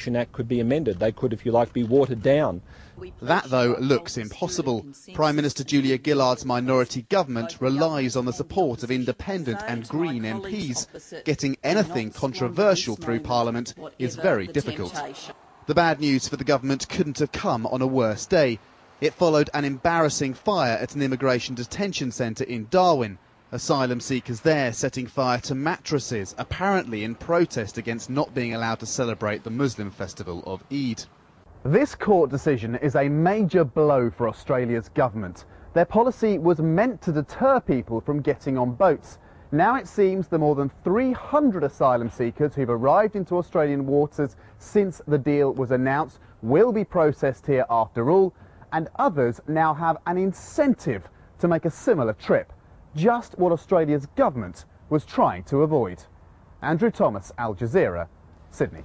Act could be amended. They could, if you like, be watered down. That, though, looks impossible. Prime Minister Julia Gillard's minority government relies on the support of independent and Green MPs. Getting anything controversial through Parliament is very difficult. The bad news for the government couldn't have come on a worse day. It followed an embarrassing fire at an immigration detention centre in Darwin. Asylum seekers there setting fire to mattresses, apparently in protest against not being allowed to celebrate the Muslim festival of Eid. This court decision is a major blow for Australia's government. Their policy was meant to deter people from getting on boats. Now it seems the more than 300 asylum seekers who've arrived into Australian waters since the deal was announced will be processed here after all, and others now have an incentive to make a similar trip. Just what Australia's government was trying to avoid. Andrew Thomas, Al Jazeera, Sydney.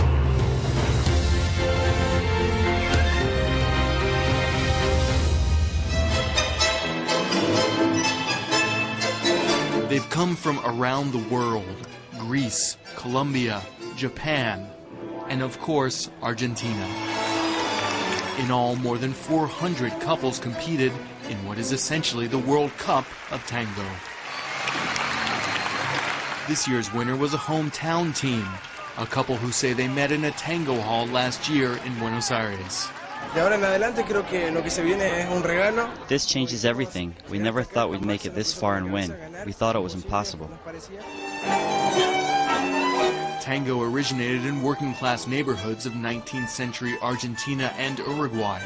They've come from around the world: Greece, Colombia, Japan, and of course, Argentina. In all, more than 400 couples competed in what is essentially the World Cup of Tango. This year's winner was a hometown team, a couple who say they met in a tango hall last year in Buenos Aires. This changes everything. We never thought we'd make it this far and win. We thought it was impossible. Tango originated in working-class neighborhoods of 19th century Argentina and Uruguay.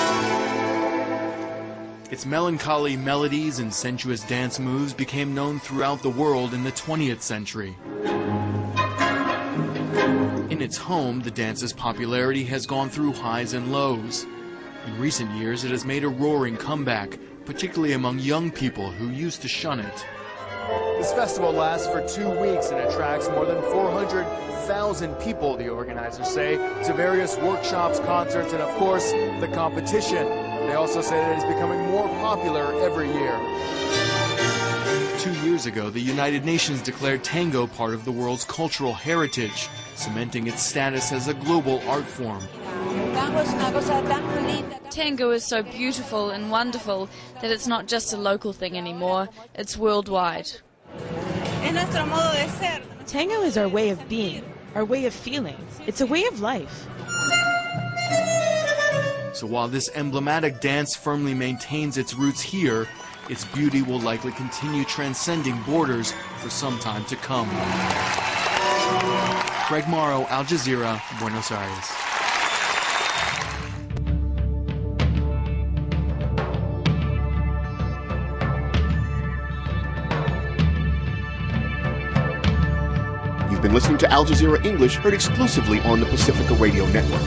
Its melancholy melodies and sensuous dance moves became known throughout the world in the 20th century. In its home, the dance's popularity has gone through highs and lows. In recent years, it has made a roaring comeback, particularly among young people who used to shun it. This festival lasts for 2 weeks and attracts more than 400,000 people, the organizers say, to various workshops, concerts, and of course, the competition. They also say that it is becoming more popular every year. 2 years ago, the United Nations declared tango part of the world's cultural heritage, cementing its status as a global art form. Tango is so beautiful and wonderful that it's not just a local thing anymore, it's worldwide. Tango is our way of being, our way of feeling. It's a way of life. So while this emblematic dance firmly maintains its roots here, its beauty will likely continue transcending borders for some time to come. Greg Morrow, Al Jazeera, Buenos Aires. You've been listening to Al Jazeera English, heard exclusively on the Pacifica Radio Network.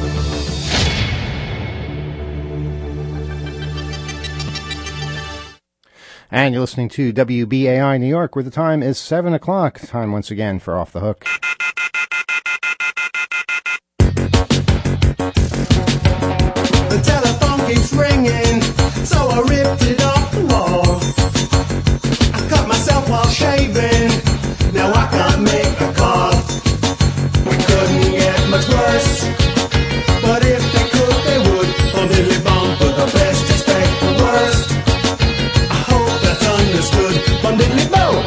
And you're listening to WBAI New York, where the time is 7 o'clock. Time once again for Off the Hook. The telephone keeps ringing, so I ripped it off the wall. I cut myself while shaving, now I can't make a call. We couldn't get much worse, but if they could, they would. On Diddly-Bong for the best, expect the worst. I hope that's understood. On Diddly-Bong.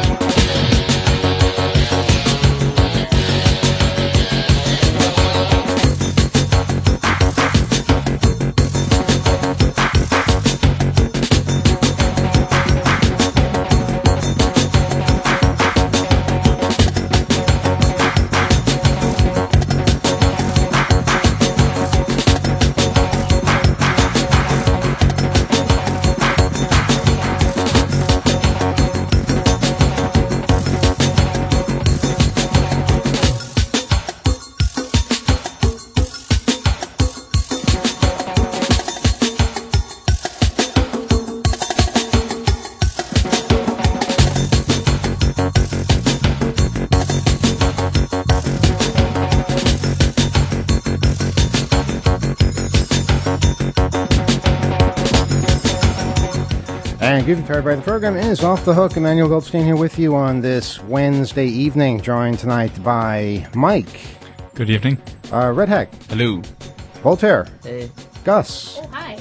And Goofy Tired by the program is Off the Hook. Emmanuel Goldstein here with you on this Wednesday evening, joined tonight by Mike. Good evening. Red Hack. Hello. Voltaire. Hey. Gus. Oh, hi.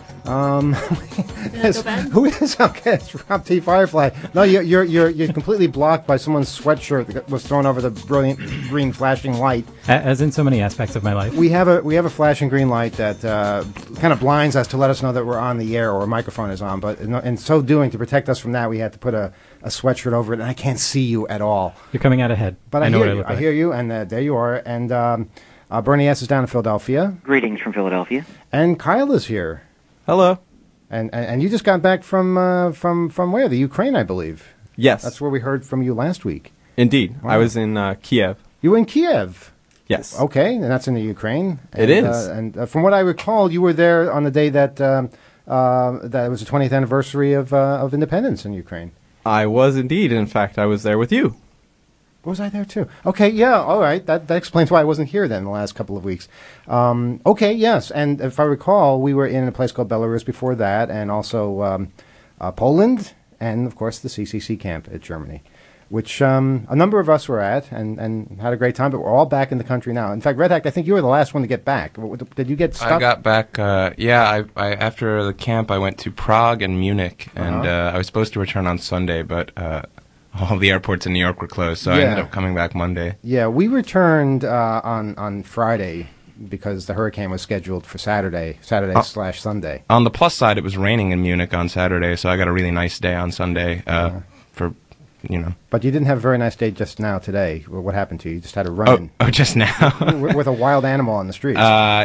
Who is okay? It's Rob T. Firefly. No, you're completely blocked by someone's sweatshirt that was thrown over the brilliant green flashing light. As in so many aspects of my life. We have a flashing green light that kind of blinds us to let us know that we're on the air or a microphone is on. But in so doing, to protect us from that, we had to put a sweatshirt over it, and I can't see you at all. You're coming out ahead. But I know what I look like. I hear you, and there you are. And Bernie S. is down in Philadelphia. Greetings from Philadelphia. And Kyle is here. Hello. And you just got back from where? The Ukraine, I believe. Yes. That's where we heard from you last week. Indeed. Wow. I was in Kiev. You were in Kiev? Yes. Okay, and that's in the Ukraine. It is. And from what I recall, you were there on the day that that it was the 20th anniversary of independence in Ukraine. I was indeed. In fact, I was there with you. Was I there too? Okay, yeah, all right. That explains why I wasn't here then the last couple of weeks. Okay, yes, and if I recall, we were in a place called Belarus before that, and also Poland, and of course the CCC camp at Germany, which a number of us were at and had a great time, but we're all back in the country now. In fact, Red Hack, I think you were the last one to get back. Did you get stuck? I got back, I after the camp, I went to Prague and Munich, and I was supposed to return on Sunday, but all the airports in New York were closed, so I ended up coming back Monday. Yeah, we returned on Friday because the hurricane was scheduled for Saturday/Sunday. On the plus side, it was raining in Munich on Saturday, so I got a really nice day on Sunday But you didn't have a very nice day just now today. What happened to you? You just had a run-in. Oh, just now? with a wild animal on the streets.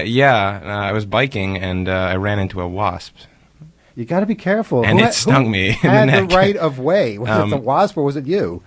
I was biking, and I ran into a wasp. You got to be careful. And it stung me in the neck. the right of way? Was it the wasp or was it you?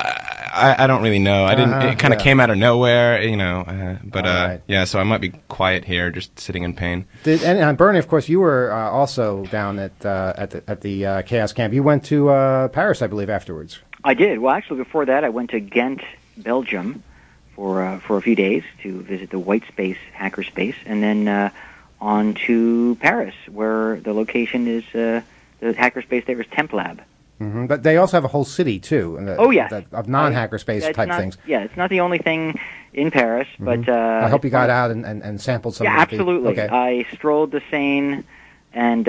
I don't really know. I didn't. It kind of came out of nowhere, But right. So I might be quiet here, just sitting in pain. And Bernie, of course, you were also down at the Chaos Camp. You went to Paris, I believe, afterwards. I did. Well, actually, before that, I went to Ghent, Belgium, for a few days to visit the Whitespace hackerspace, and then on to Paris, where the location is the hackerspace there is Templab. Mm-hmm. But they also have a whole city, too. Of non-hackerspace type things. Yeah, it's not the only thing in Paris, but... I hope you got out and sampled some of the... absolutely. Okay. I strolled the Seine and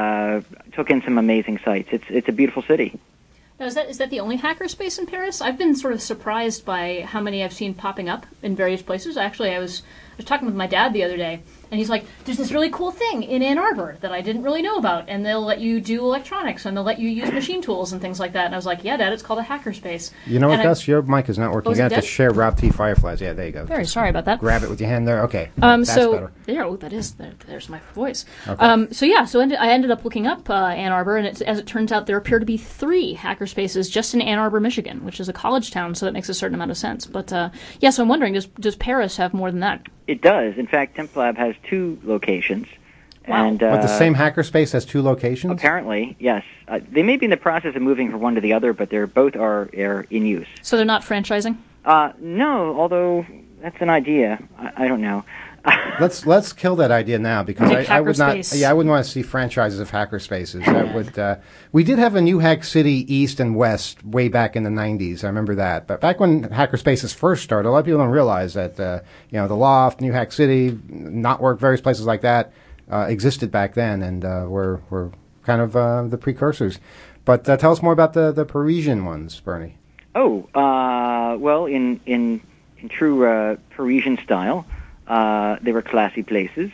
took in some amazing sights. It's a beautiful city. Now, is that the only hackerspace in Paris? I've been sort of surprised by how many I've seen popping up in various places. Actually, I was talking with my dad the other day, and he's like, there's this really cool thing in Ann Arbor that I didn't really know about, and they'll let you do electronics, and they'll let you use machine tools and things like that. And I was like, yeah, Dad, it's called a hackerspace. You know what, Gus? Your mic is not working. You have to share Rob T. Fireflies. Yeah, there you go. Very sorry about that. Grab it with your hand there. Okay. That's better. There's my voice. Okay. I ended up looking up Ann Arbor, and as it turns out, there appear to be 3 hackerspaces just in Ann Arbor, Michigan, which is a college town, so that makes a certain amount of sense. But so I'm wondering, does Paris have more than that? It does. In fact, Templab has 2 locations. Wow. And, but the same hackerspace has 2 locations? Apparently, yes. They may be in the process of moving from one to the other, but both are in use. So they're not franchising? No, although that's an idea. I don't know. Let's kill that idea now, because I would not. Yeah, I wouldn't want to see franchises of hackerspaces. That would. We did have a New Hack City East and West way back in the '90s. I remember that. But back when hackerspaces first started, a lot of people don't realize that the Loft, New Hack City, Knotwork, various places like that existed back then, and were kind of the precursors. But tell us more about the Parisian ones, Bernie. Oh, well, in true Parisian style. They were classy places,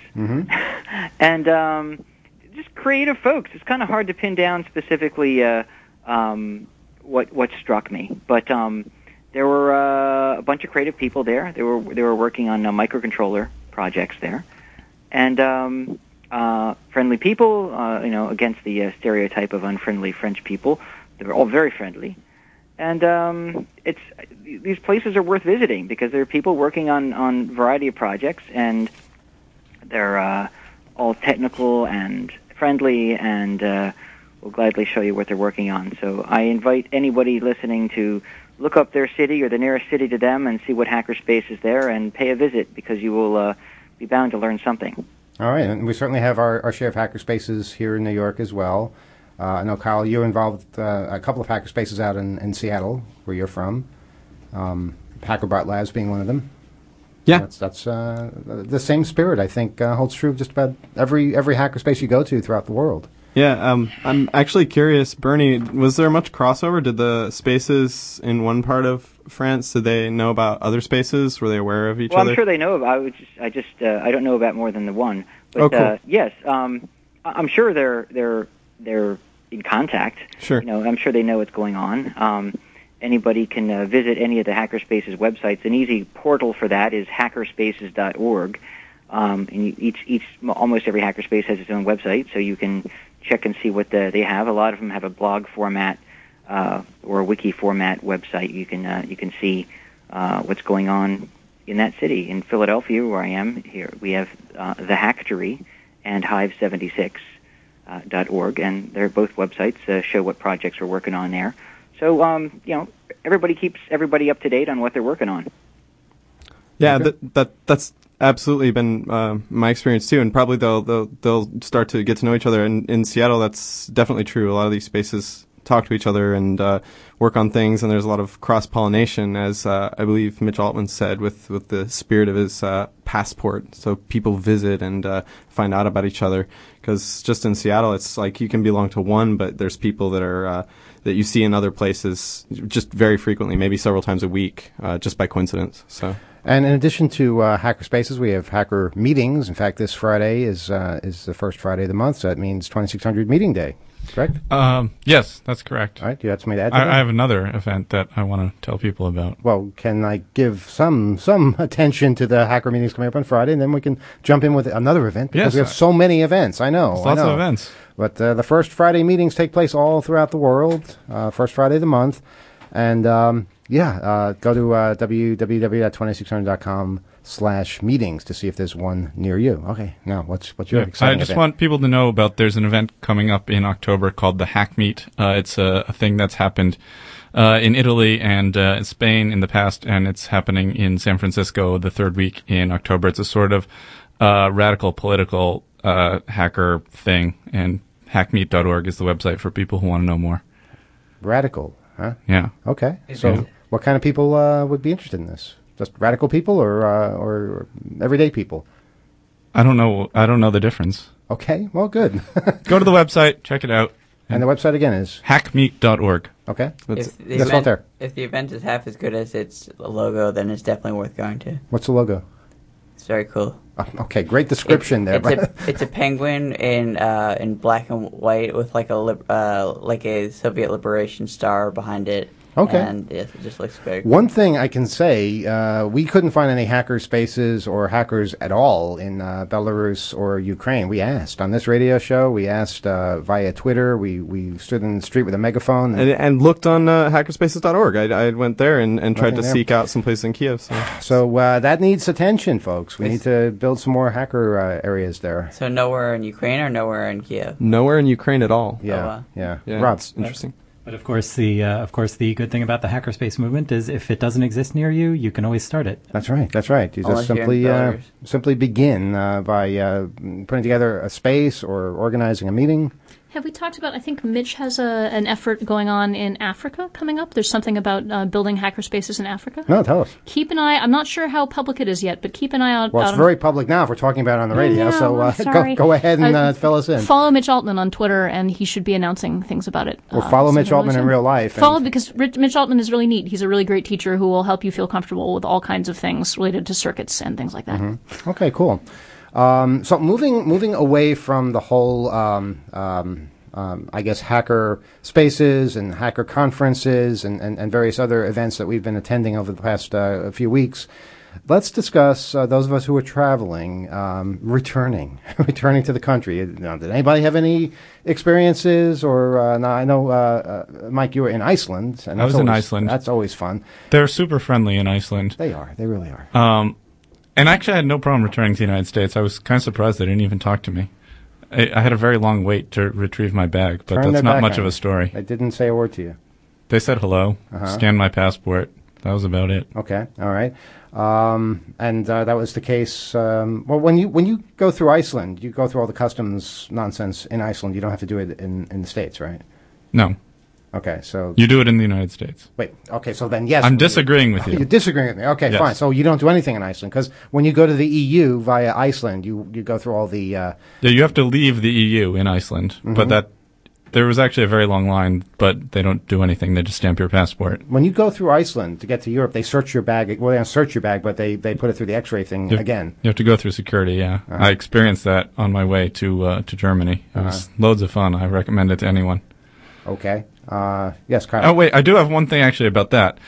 and just creative folks. It's kind of hard to pin down specifically what struck me, but there were a bunch of creative people there. They were working on microcontroller projects there, and friendly people. Against the stereotype of unfriendly French people, they were all very friendly. And these places are worth visiting because there are people working on a variety of projects, and they're all technical and friendly, and will gladly show you what they're working on. So I invite anybody listening to look up their city or the nearest city to them and see what hackerspace is there, and pay a visit, because you will be bound to learn something. All right, and we certainly have our share of hackerspaces here in New York as well. I know, Kyle, you're involved with a couple of hackerspaces out in Seattle, where you're from. HackerBot Labs being one of them. Yeah. That's the same spirit, I think, holds true of just about every hackerspace you go to throughout the world. Yeah, I'm actually curious, Bernie, was there much crossover? Did the spaces in one part of France, did they know about other spaces? Were they aware of each other? Well, I'm sure they know about. I don't know about more than the one. But cool. yes, I'm sure they're in contact. Sure. I'm sure they know what's going on. Anybody can visit any of the Hackerspaces websites. An easy portal for that is hackerspaces.org. And almost every hackerspace has its own website, so you can check and see what they have. A lot of them have a blog format or a wiki format website. You can see what's going on in that city. In Philadelphia, where I am here, we have the Hacktory and Hive76.org, and they're both websites show what projects we're working on there. So everybody keeps everybody up to date on what they're working on. Yeah, that's absolutely been my experience too, and probably they'll start to get to know each other. And in Seattle, that's definitely true. A lot of these spaces talk to each other and work on things, and there's a lot of cross-pollination, as I believe Mitch Altman said, with the spirit of his passport. So people visit and find out about each other, because just in Seattle, it's like you can belong to one, but there's people that are that you see in other places just very frequently, maybe several times a week, just by coincidence. So. And in addition to Hackerspaces, we have Hacker Meetings. In fact, this Friday is the first Friday of the month, so that means 2600 Meeting Day, correct? Yes, that's correct. All right, do you have something to add to that? I have another event that I want to tell people about. Well, can I give some attention to the Hacker Meetings coming up on Friday, and then we can jump in with another event, because we have so many events. I know. Lots of events. But the first Friday meetings take place all throughout the world, first Friday of the month. And, go to www.2600.com/meetings to see if there's one near you. Okay, now what's your exciting I just event? want people to know about there's an event coming up in October called the Hack Meet. It's a thing that's happened in Italy and in Spain in the past, and it's happening in San Francisco the third week in October. It's a sort of radical political hacker thing, and hackmeet.org is the website for people who want to know more. Radical, huh? Yeah. Okay. So what kind of people would be interested in this? Just radical people or everyday people? I don't know the difference. Okay, well, good. Go to the website, check it out. And the website again is? hackmeet.org. Okay. If the event is half as good as its logo, then it's definitely worth going to. What's the logo? It's very cool. Okay, great description there. It's a penguin in black and white with like a Soviet liberation star behind it. Okay. And it just looks very cool. One thing I can say, we couldn't find any hacker spaces or hackers at all in Belarus or Ukraine. We asked on this radio show. We asked via Twitter. We stood in the street with a megaphone. And looked on hackerspaces.org. I went there and tried to seek out some place in Kiev. So that needs attention, folks. We need to build some more hacker areas there. So nowhere in Ukraine or nowhere in Kiev? Nowhere in Ukraine at all. Yeah. Rob, it's interesting. But of course, the good thing about the hackerspace movement is if it doesn't exist near you, you can always start it. That's right. You just simply begin by putting together a space or organizing a meeting. Have we talked about, I think Mitch has an effort going on in Africa coming up. There's something about building hackerspaces in Africa. No, tell us. Keep an eye, I'm not sure how public it is yet, but keep an eye out. Well, it's very public now if we're talking about it on the radio, so go ahead and fill us in. Follow Mitch Altman on Twitter, and he should be announcing things about it. Or follow Mitch Altman in real life. Because Mitch Altman is really neat. He's a really great teacher who will help you feel comfortable with all kinds of things related to circuits and things like that. Mm-hmm. Okay, cool. So moving away from the whole I guess hacker spaces and hacker conferences and various other events that we've been attending over the past few weeks. Let's discuss those of us who are traveling, returning to the country. Did anybody have any experiences? Or now I know, Mike, you were in Iceland. And I was in Iceland. That's always fun. They're super friendly in Iceland. They are. They really are. And actually, I had no problem returning to the United States. I was kind of surprised they didn't even talk to me. I had a very long wait to retrieve my bag, but that's not much of a story. They didn't say a word to you. They said hello, scanned my passport. That was about it. Okay, all right. And that was the case. Well, when you go through Iceland, you go through all the customs nonsense in Iceland. You don't have to do it in the States, right? No. Okay, so You do it in the United States. wait. Okay, so then yes, I'm disagreeing with you. You're disagreeing with me. Okay, Yes. fine. So you don't do anything in Iceland because when you go to the EU via Iceland, you go through all the. Yeah, you have to leave the EU in Iceland, but Mhm. there was actually a very long line, but they don't do anything. They just stamp your passport. When you go through Iceland to get to Europe, they search your bag. Well, they don't search your bag, but they put it through the X-ray thing again. You have to go through security, yeah. I experienced that on my way to Germany. It was loads of fun. I recommend it to anyone. Okay. Yes, Kyle. Oh, wait, I do have one thing actually about that.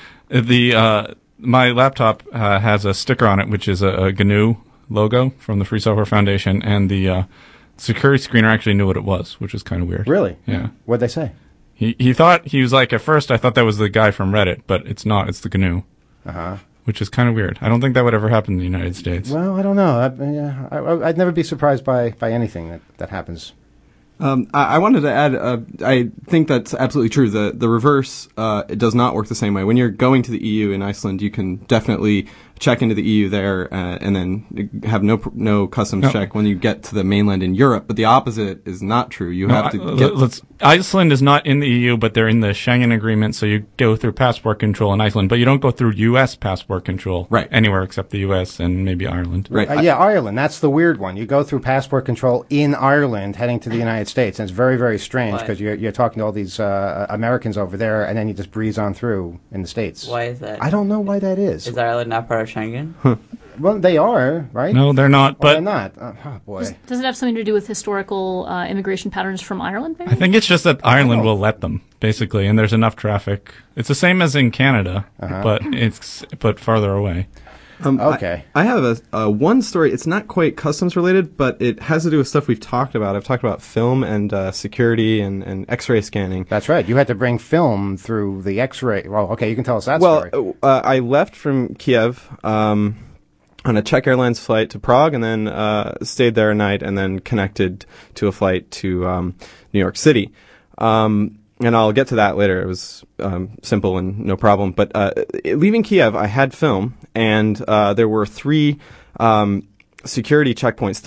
My laptop has a sticker on it, which is a GNU logo from the Free Software Foundation, and the security screener actually knew what it was, which was kind of weird. Really? Yeah. What'd they say? He thought, he was like, at first I thought that was the guy from Reddit, but it's not. It's the GNU. Uh-huh. Which is kind of weird. I don't think that would ever happen in the United States. Well, I don't know. I'd never be surprised by anything that happens. I wanted to add, I think that's absolutely true. The reverse it does not work the same way. When you're going to the EU in Iceland, you can definitely check into the EU there and then have no customs check when you get to the mainland in Europe. But the opposite is not true. You have to get... Iceland is not in the EU, but they're in the Schengen agreement, so you go through passport control in Iceland, but you don't go through U.S. passport control anywhere except the U.S. and maybe Ireland. Right. Yeah, Ireland. That's the weird one. You go through passport control in Ireland heading to the United States, and it's very, very strange because you're talking to all these Americans over there, and then you just breeze on through in the States. Why is that? I don't know why that is. Is Ireland not part of Schengen? Well, they are, right? No, they're not. But they're not. Oh, boy. Does it have something to do with historical immigration patterns from Ireland, maybe? I think it's just that Ireland will let them, basically, and there's enough traffic. It's the same as in Canada, but farther away. Okay. I have a one story. It's not quite customs related, but it has to do with stuff we've talked about. I've talked about film and security and X-ray scanning. That's right. You had to bring film through the X-ray. Well, okay, you can tell us that story. Well, I left from Kiev on a Czech Airlines flight to Prague, and then stayed there a night, and then connected to a flight to New York City. And I'll get to that later. It was simple and no problem. But leaving Kiev, I had film, and there were 3 security checkpoints,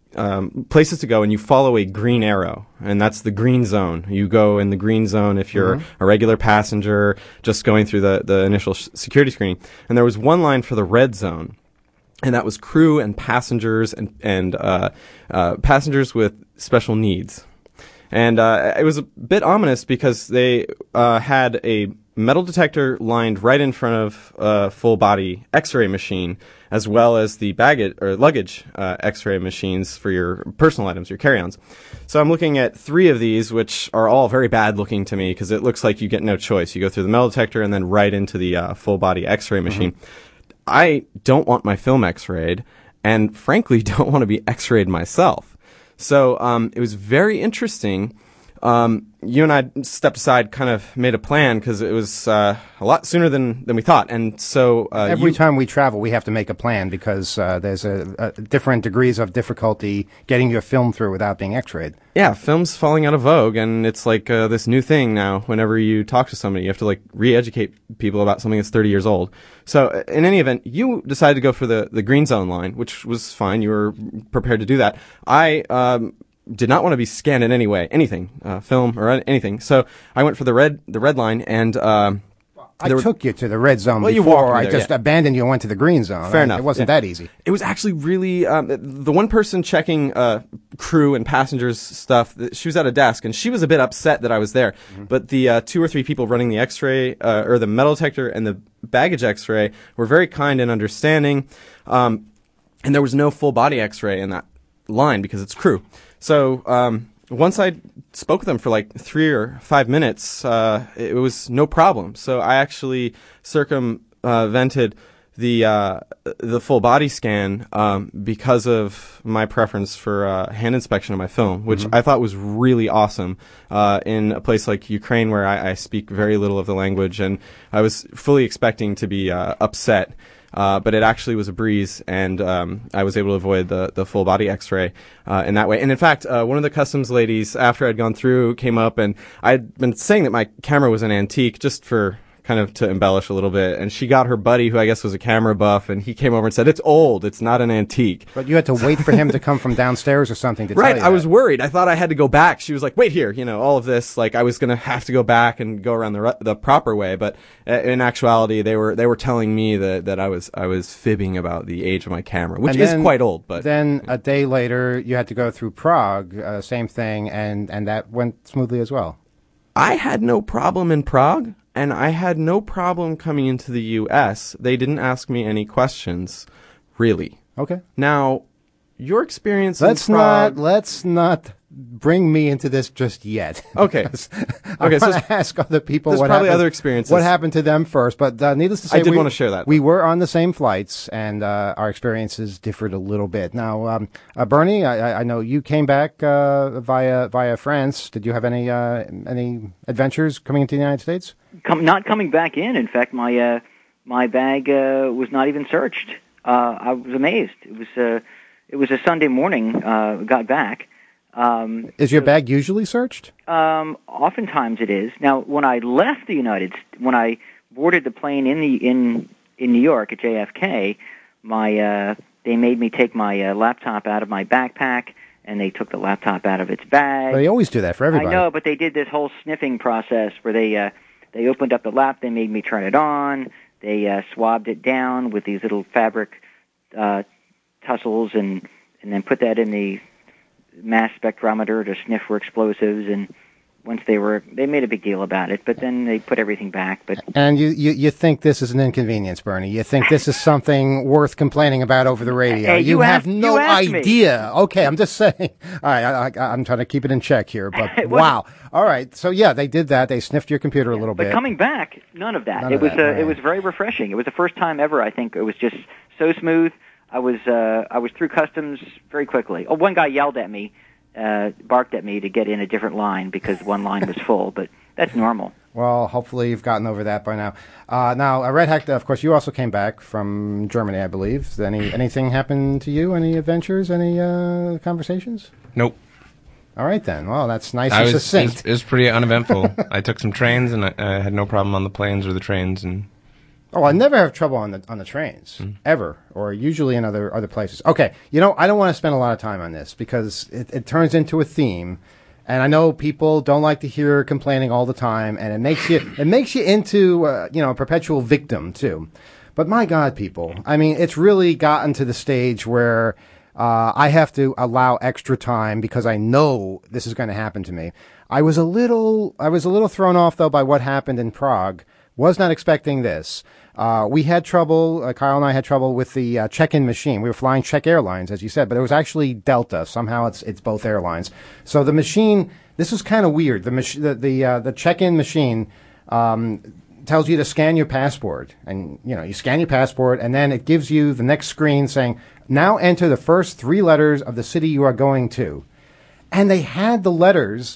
3 places to go, and you follow a green arrow, and that's the green zone. You go in the green zone if you're a regular passenger just going through the initial security screening. And there was one line for the red zone, and that was crew and passengers and passengers with special needs. And it was a bit ominous because they had a metal detector lined right in front of a full-body X-ray machine, as well as the baggage or luggage X-ray machines for your personal items, your carry-ons. So I'm looking at 3 of these, which are all very bad-looking to me because it looks like you get no choice. You go through the metal detector and then right into the full-body X-ray machine. I don't want my film X-rayed, and frankly don't want to be X-rayed myself. So it was very interesting. You and I stepped aside, kind of made a plan because it was a lot sooner than we thought. And so every time we travel, we have to make a plan because there's different degrees of difficulty getting your film through without being X-rayed. Yeah, film's falling out of vogue, and it's like this new thing now. Whenever you talk to somebody, you have to like re-educate people about something that's 30 years old. So in any event, you decided to go for the green zone line, which was fine. You were prepared to do that. I did not want to be scanned in any way, anything, film or anything. So I went for the red line, and I took you to the red zone you before. walked me I there, just abandoned you and went to the green zone. Fair enough. It wasn't that easy. It was actually really the one person checking crew and passengers stuff. She was at a desk, and she was a bit upset that I was there. But the 2 or 3 people running the X-ray or the metal detector and the baggage X-ray were very kind and understanding. And there was no full body X-ray in that line because it's crew. So once I spoke with them for like 3 or 5 minutes, it was no problem. So I actually circumvented the full body scan because of my preference for hand inspection of my film, which I thought was really awesome in a place like Ukraine where I speak very little of the language, and I was fully expecting to be upset. But it actually was a breeze, and I was able to avoid the full body X-ray in that way. And in fact, one of the customs ladies, after I'd gone through, came up, and I'd been saying that my camera was an antique just for kind of to embellish a little bit. And she got her buddy, who I guess was a camera buff, and he came over and said, "It's old. It's not an antique." But you had to wait for him to come from downstairs or something to tell you I was worried. I thought I had to go back. She was like, "Wait here," all of this. Like I was going to have to go back and go around the proper way. But in actuality, they were telling me that I was fibbing about the age of my camera, which is quite old. But then a day later, you had to go through Prague, same thing, and that went smoothly as well. I had no problem in Prague, and I had no problem coming into the U.S. They didn't ask me any questions, really. Okay. Now, your experience Let's in Prague... Let's not bring me into this just yet. Okay. I want to ask other people what probably happened, other experiences. What happened to them first, but needless to say, I did want to share that. We were on the same flights, and our experiences differed a little bit. Now, Bernie, I know you came back via France. Did you have any adventures coming into the United States? Not coming back in. In fact, my bag was not even searched. I was amazed. It was a Sunday morning. Got back. Is your bag usually searched? Oftentimes it is. Now, when I left the when I boarded the plane in New York at JFK, they made me take my laptop out of my backpack, and they took the laptop out of its bag. Well, they always do that for everybody. I know, but they did this whole sniffing process where they opened up the lap, they made me turn it on, they swabbed it down with these little fabric tussles, and then put that in the mass spectrometer to sniff for explosives, and once they made a big deal about it, but then they put everything back. And you think this is an inconvenience, Bernie? You think this is something worth complaining about over the radio? Hey, you have no idea. Me. Okay, I'm just saying. All right, I'm trying to keep it in check here, but wow. All right, so yeah, they did that. They sniffed your computer a little bit. But coming back, none of that. It was very refreshing. It was the first time ever. I think it was just so smooth. I was through customs very quickly. Oh, one guy yelled at me, barked at me to get in a different line because one line was full, but that's normal. Well, hopefully you've gotten over that by now. Now, Red Hack, of course, you also came back from Germany, I believe. Anything happen to you? Any adventures? Any conversations? Nope. All right, then. Well, that's nice and succinct. It was pretty uneventful. I took some trains, and I had no problem on the planes or the trains, and... Oh, I never have trouble on the trains, ever, or usually in other places. Okay, I don't want to spend a lot of time on this because it turns into a theme, and I know people don't like to hear complaining all the time, and it makes you into a perpetual victim too. But my God, people, I mean, it's really gotten to the stage where I have to allow extra time because I know this is going to happen to me. I was a little thrown off though by what happened in Prague. Was not expecting this. We had trouble, Kyle and I had trouble with the check-in machine. We were flying Czech Airlines, as you said, but it was actually Delta. Somehow it's both airlines. So the machine, this is kind of weird. The check-in machine tells you to scan your passport. And, you scan your passport, and then it gives you the next screen saying, now enter the first 3 letters of the city you are going to. And they had the letters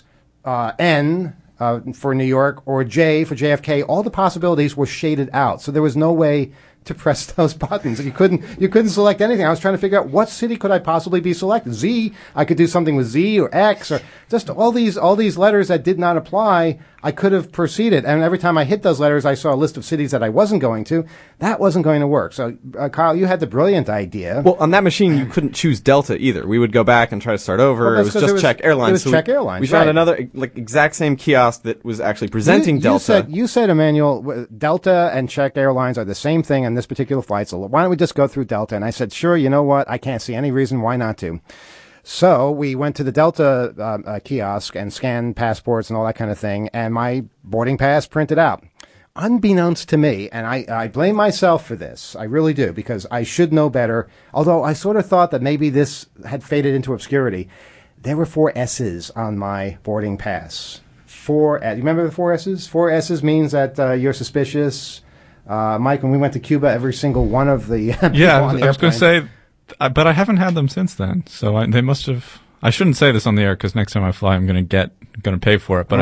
N... for New York, or J for JFK, all the possibilities were shaded out. So there was no way to press those buttons. You couldn't select anything. I was trying to figure out what city could I possibly be selected. Z, I could do something with Z or X or just all these letters that did not apply. I could have proceeded. And every time I hit those letters, I saw a list of cities that I wasn't going to. That wasn't going to work. So, Kyle, you had the brilliant idea. Well, on that machine, you couldn't choose Delta either. We would go back and try to start over. Well, it was just Czech Airlines. It was Czech Airlines. We found another, exact same kiosk that was actually presenting Delta. You said, Emmanuel, Delta and Czech Airlines are the same thing on this particular flight. So why don't we just go through Delta? And I said, sure, you know what? I can't see any reason why not to. So we went to the Delta kiosk and scanned passports and all that kind of thing, and my boarding pass printed out. Unbeknownst to me, and I blame myself for this, I really do, because I should know better, although I sort of thought that maybe this had faded into obscurity. There were 4 S's on my boarding pass. 4 S. You remember the 4 S's? 4 S's means that you're suspicious. Mike, when we went to Cuba, every single one of the I was going to say... but I haven't had them since then, so they must have... I shouldn't say this on the air because next time I fly, I'm going to pay for it. But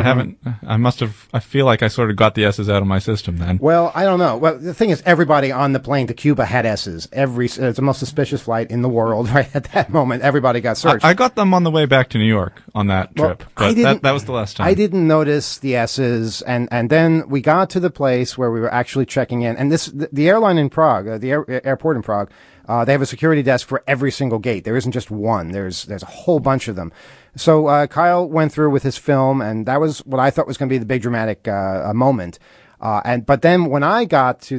I feel like I sort of got the S's out of my system then. Well, I don't know. Well, the thing is, everybody on the plane to Cuba had S's. It's the most suspicious flight in the world, right? At that moment, everybody got searched. I got them on the way back to New York on that trip. But that was the last time. I didn't notice the S's, and then we got to the place where we were actually checking in. And the airline in Prague, the airport in Prague, they have a security desk for every single gate. There isn't just one. There's a whole bunch of them. So Kyle went through with his film, and that was what I thought was going to be the big dramatic moment. But then when I got to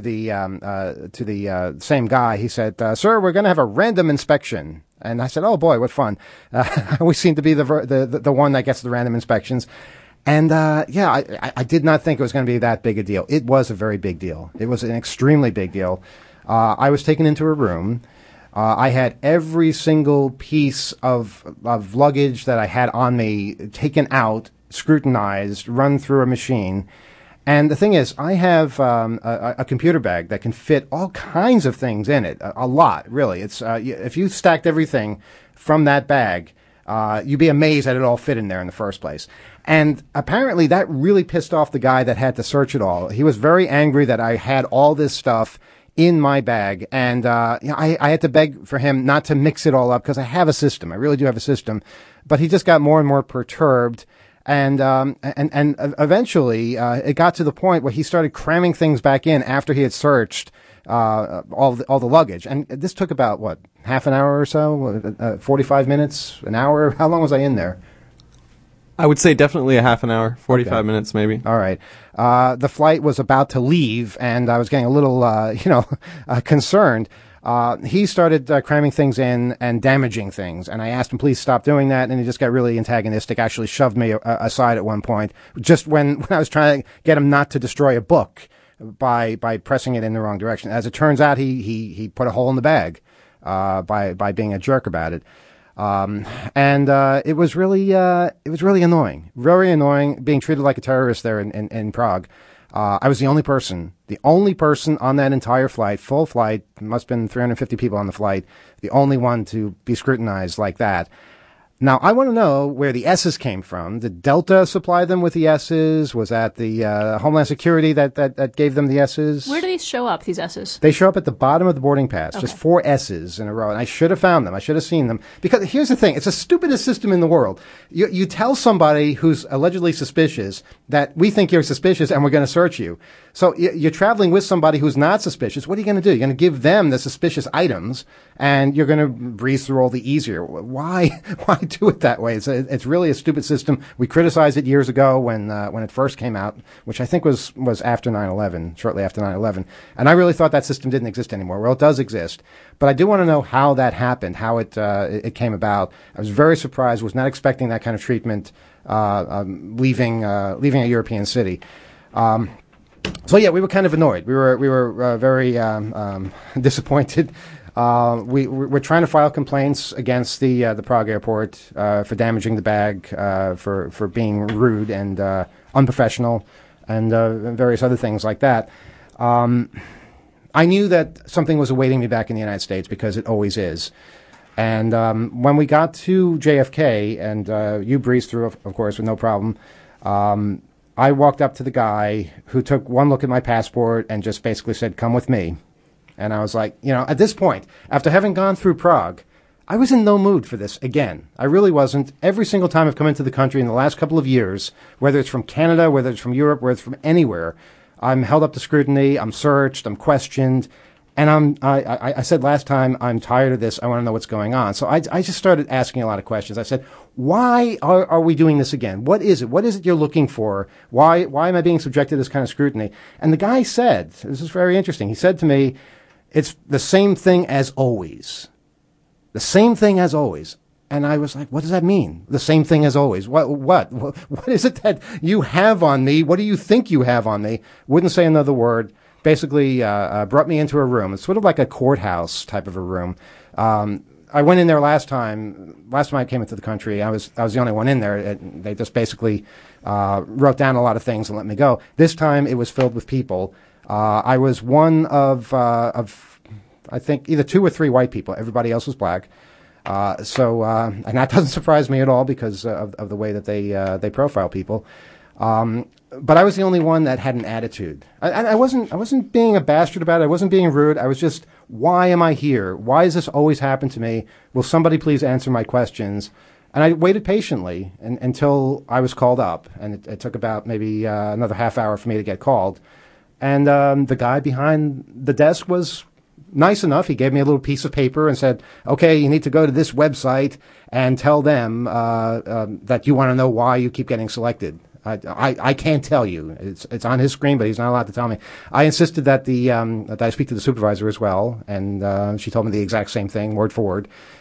the same guy, he said, "Sir, we're going to have a random inspection." And I said, "Oh boy, what fun!" We seem to be the one that gets the random inspections. And I did not think it was going to be that big a deal. It was a very big deal. It was an extremely big deal. I was taken into a room. I had every single piece of luggage that I had on me taken out, scrutinized, run through a machine. And the thing is, I have a computer bag that can fit all kinds of things in it, a lot, really. It's if you stacked everything from that bag, you'd be amazed that it all fit in there in the first place. And apparently that really pissed off the guy that had to search it all. He was very angry that I had all this stuff in my bag, and I had to beg for him not to mix it all up because I have a system. I really do have a system. But he just got more and more perturbed, and eventually it got to the point where he started cramming things back in after he had searched all the luggage. And this took about half an hour or so, 45 minutes, an hour. How long was I in there? I would say definitely a half an hour, 45 minutes maybe. All right. The flight was about to leave, and I was getting a little, concerned. He started cramming things in and damaging things, and I asked him, please stop doing that, and he just got really antagonistic, actually shoved me aside at one point, just when I was trying to get him not to destroy a book by pressing it in the wrong direction. As it turns out, he put a hole in the bag by being a jerk about it. It was really annoying, very annoying, being treated like a terrorist there in Prague. I was the only person on that entire flight, full flight, must have been 350 people on the flight, the only one to be scrutinized like that. Now, I want to know where the S's came from. Did Delta supply them with the S's? Was that the Homeland Security that gave them the S's? Where do these show up, these S's? They show up at the bottom of the boarding pass, just 4 S's in a row. And I should have found them. I should have seen them. Because here's the thing. It's the stupidest system in the world. You tell somebody who's allegedly suspicious that we think you're suspicious and we're going to search you. So you're traveling with somebody who's not suspicious. What are you going to do? You're going to give them the suspicious items, and you're going to breeze through all the easier. Why do it that way? It's really a stupid system. We criticized it years ago when it first came out, which I think was after 9/11, shortly after 9/11. And I really thought that system didn't exist anymore. Well, it does exist, but I do want to know how that happened, how it came about. I was very surprised. Was not expecting that kind of treatment leaving a European city. So yeah, we were kind of annoyed. We were very disappointed. We're trying to file complaints against the Prague airport for damaging the bag, for being rude and unprofessional, and various other things like that. I knew that something was awaiting me back in the United States because it always is. And when we got to JFK, and you breezed through, of course, with no problem. I walked up to the guy who took one look at my passport and just basically said, "Come with me." And I was like, at this point, after having gone through Prague, I was in no mood for this again. I really wasn't. Every single time I've come into the country in the last couple of years, whether it's from Canada, whether it's from Europe, whether it's from anywhere, I'm held up to scrutiny, I'm searched, I'm questioned. And I said last time, I'm tired of this. I want to know what's going on. So I just started asking a lot of questions. I said, why are we doing this again? What is it? What is it you're looking for? Why am I being subjected to this kind of scrutiny? And the guy said, this is very interesting. He said to me, it's the same thing as always. The same thing as always. And I was like, what does that mean? The same thing as always. What is it that you have on me? What do you think you have on me? Wouldn't say another word. Basically brought me into a room. It's sort of like a courthouse type of a room. I went in there last time I came into the country. I was the only one in there. They just basically wrote down a lot of things and let me go. This time it was filled with people. I was one of I think either 2 or 3 white people. Everybody else was black. And that doesn't surprise me at all because of the way that they profile people. But I was the only one that had an attitude. I wasn't being a bastard about it. I wasn't being rude. I was just, why am I here? Why does this always happen to me? Will somebody please answer my questions? And I waited patiently until I was called up, and it took about maybe another half hour for me to get called. And the guy behind the desk was nice enough. He gave me a little piece of paper and said, okay, you need to go to this website and tell them that you want to know why you keep getting selected. I can't tell you. It's on his screen, but he's not allowed to tell me. I insisted that that I speak to the supervisor as well, and she told me the exact same thing, word for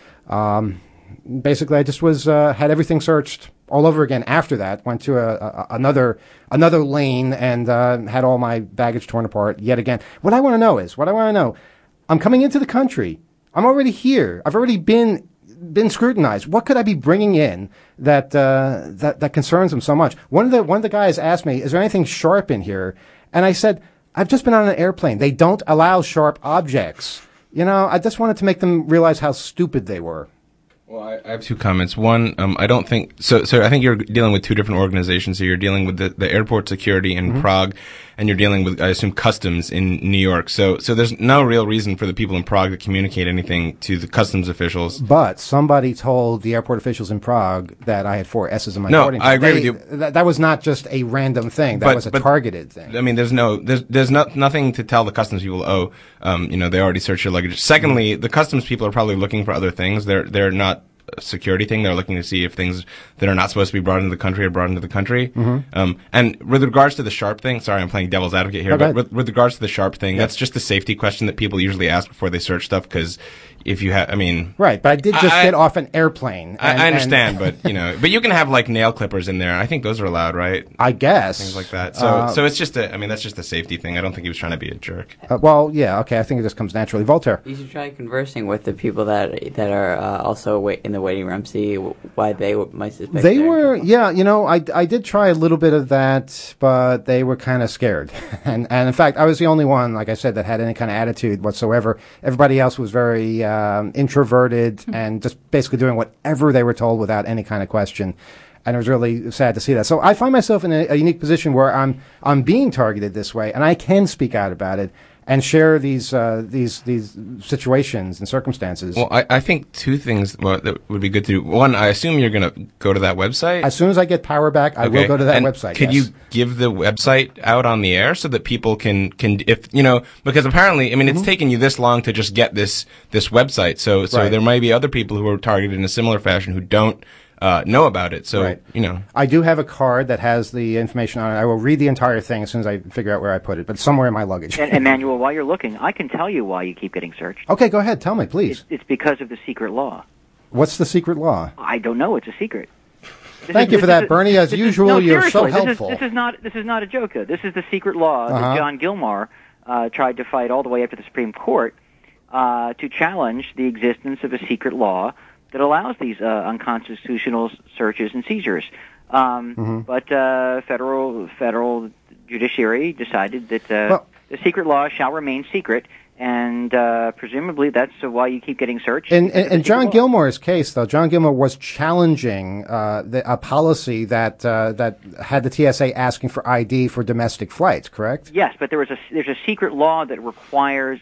word. Basically, I just had everything searched all over again. After that, went to another lane and had all my baggage torn apart yet again. What I want to know, I'm coming into the country. I'm already here. I've already been scrutinized. What could I be bringing in that concerns them so much? One of the guys asked me, "Is there anything sharp in here?" And I said, "I've just been on an airplane. They don't allow sharp objects." I just wanted to make them realize how stupid they were. Well, I have two comments. One, I don't think so. I think you're dealing with two different organizations. So you're dealing with the airport security in Prague, and you're dealing with, I assume, customs in New York. So there's no real reason for the people in Prague to communicate anything to the customs officials. But somebody told the airport officials in Prague that I had 4 S's in my boarding pass. I agree with you. That was not just a random thing. That was a targeted thing. I mean, there's nothing to tell the customs people. They already searched your luggage. Secondly, the customs people are probably looking for other things. They're not a security thing. They're looking to see if things that are not supposed to be brought into the country are brought into the country. And with regards to the sharp thing, sorry, I'm playing devil's advocate here, but with regards to the sharp thing, that's just a safety question that people usually ask before they search stuff, because if you have, Right, but I did just get off an airplane. I understand, but but you can have like nail clippers in there. I think those are allowed, right? I guess. Things like that. So it's just that's just a safety thing. I don't think he was trying to be a jerk. Well, yeah, okay, I think it just comes naturally. Voltaire. You should try conversing with the people that are also in the waiting room, see why they might suspect. They were, I did try a little bit of that, but they were kind of scared. and in fact, I was the only one, like I said, that had any kind of attitude whatsoever. Everybody else was very introverted and just basically doing whatever they were told without any kind of question. And it was really sad to see that. So I find myself in a unique position where I'm being targeted this way, and I can speak out about it and share these situations and circumstances. Well, I think two things that would be good to do. One, I assume you're going to go to that website. As soon as I get power back, I will go to that website. Could you give the website out on the air so that people can because apparently, it's taken you this long to just get this website. So there might be other people who are targeted in a similar fashion who don't know about it. So, I do have a card that has the information on it. I will read the entire thing as soon as I figure out where I put it, but it's somewhere in my luggage. And Emmanuel, while you're looking, I can tell you why you keep getting searched. Okay, go ahead. Tell me, please. It's because of the secret law. What's the secret law? I don't know. It's a secret. Thank you for that, Bernie. As usual, you're so helpful. This is not a joke. This is the secret law that John Gilmore tried to fight all the way up to the Supreme Court to challenge the existence of a secret law that allows these unconstitutional searches and seizures. But federal judiciary decided that the secret law shall remain secret, and presumably that's why you keep getting searched. In John Gilmore's case, though, John Gilmore was challenging a policy that had the TSA asking for ID for domestic flights, correct? Yes, but there's a secret law that requires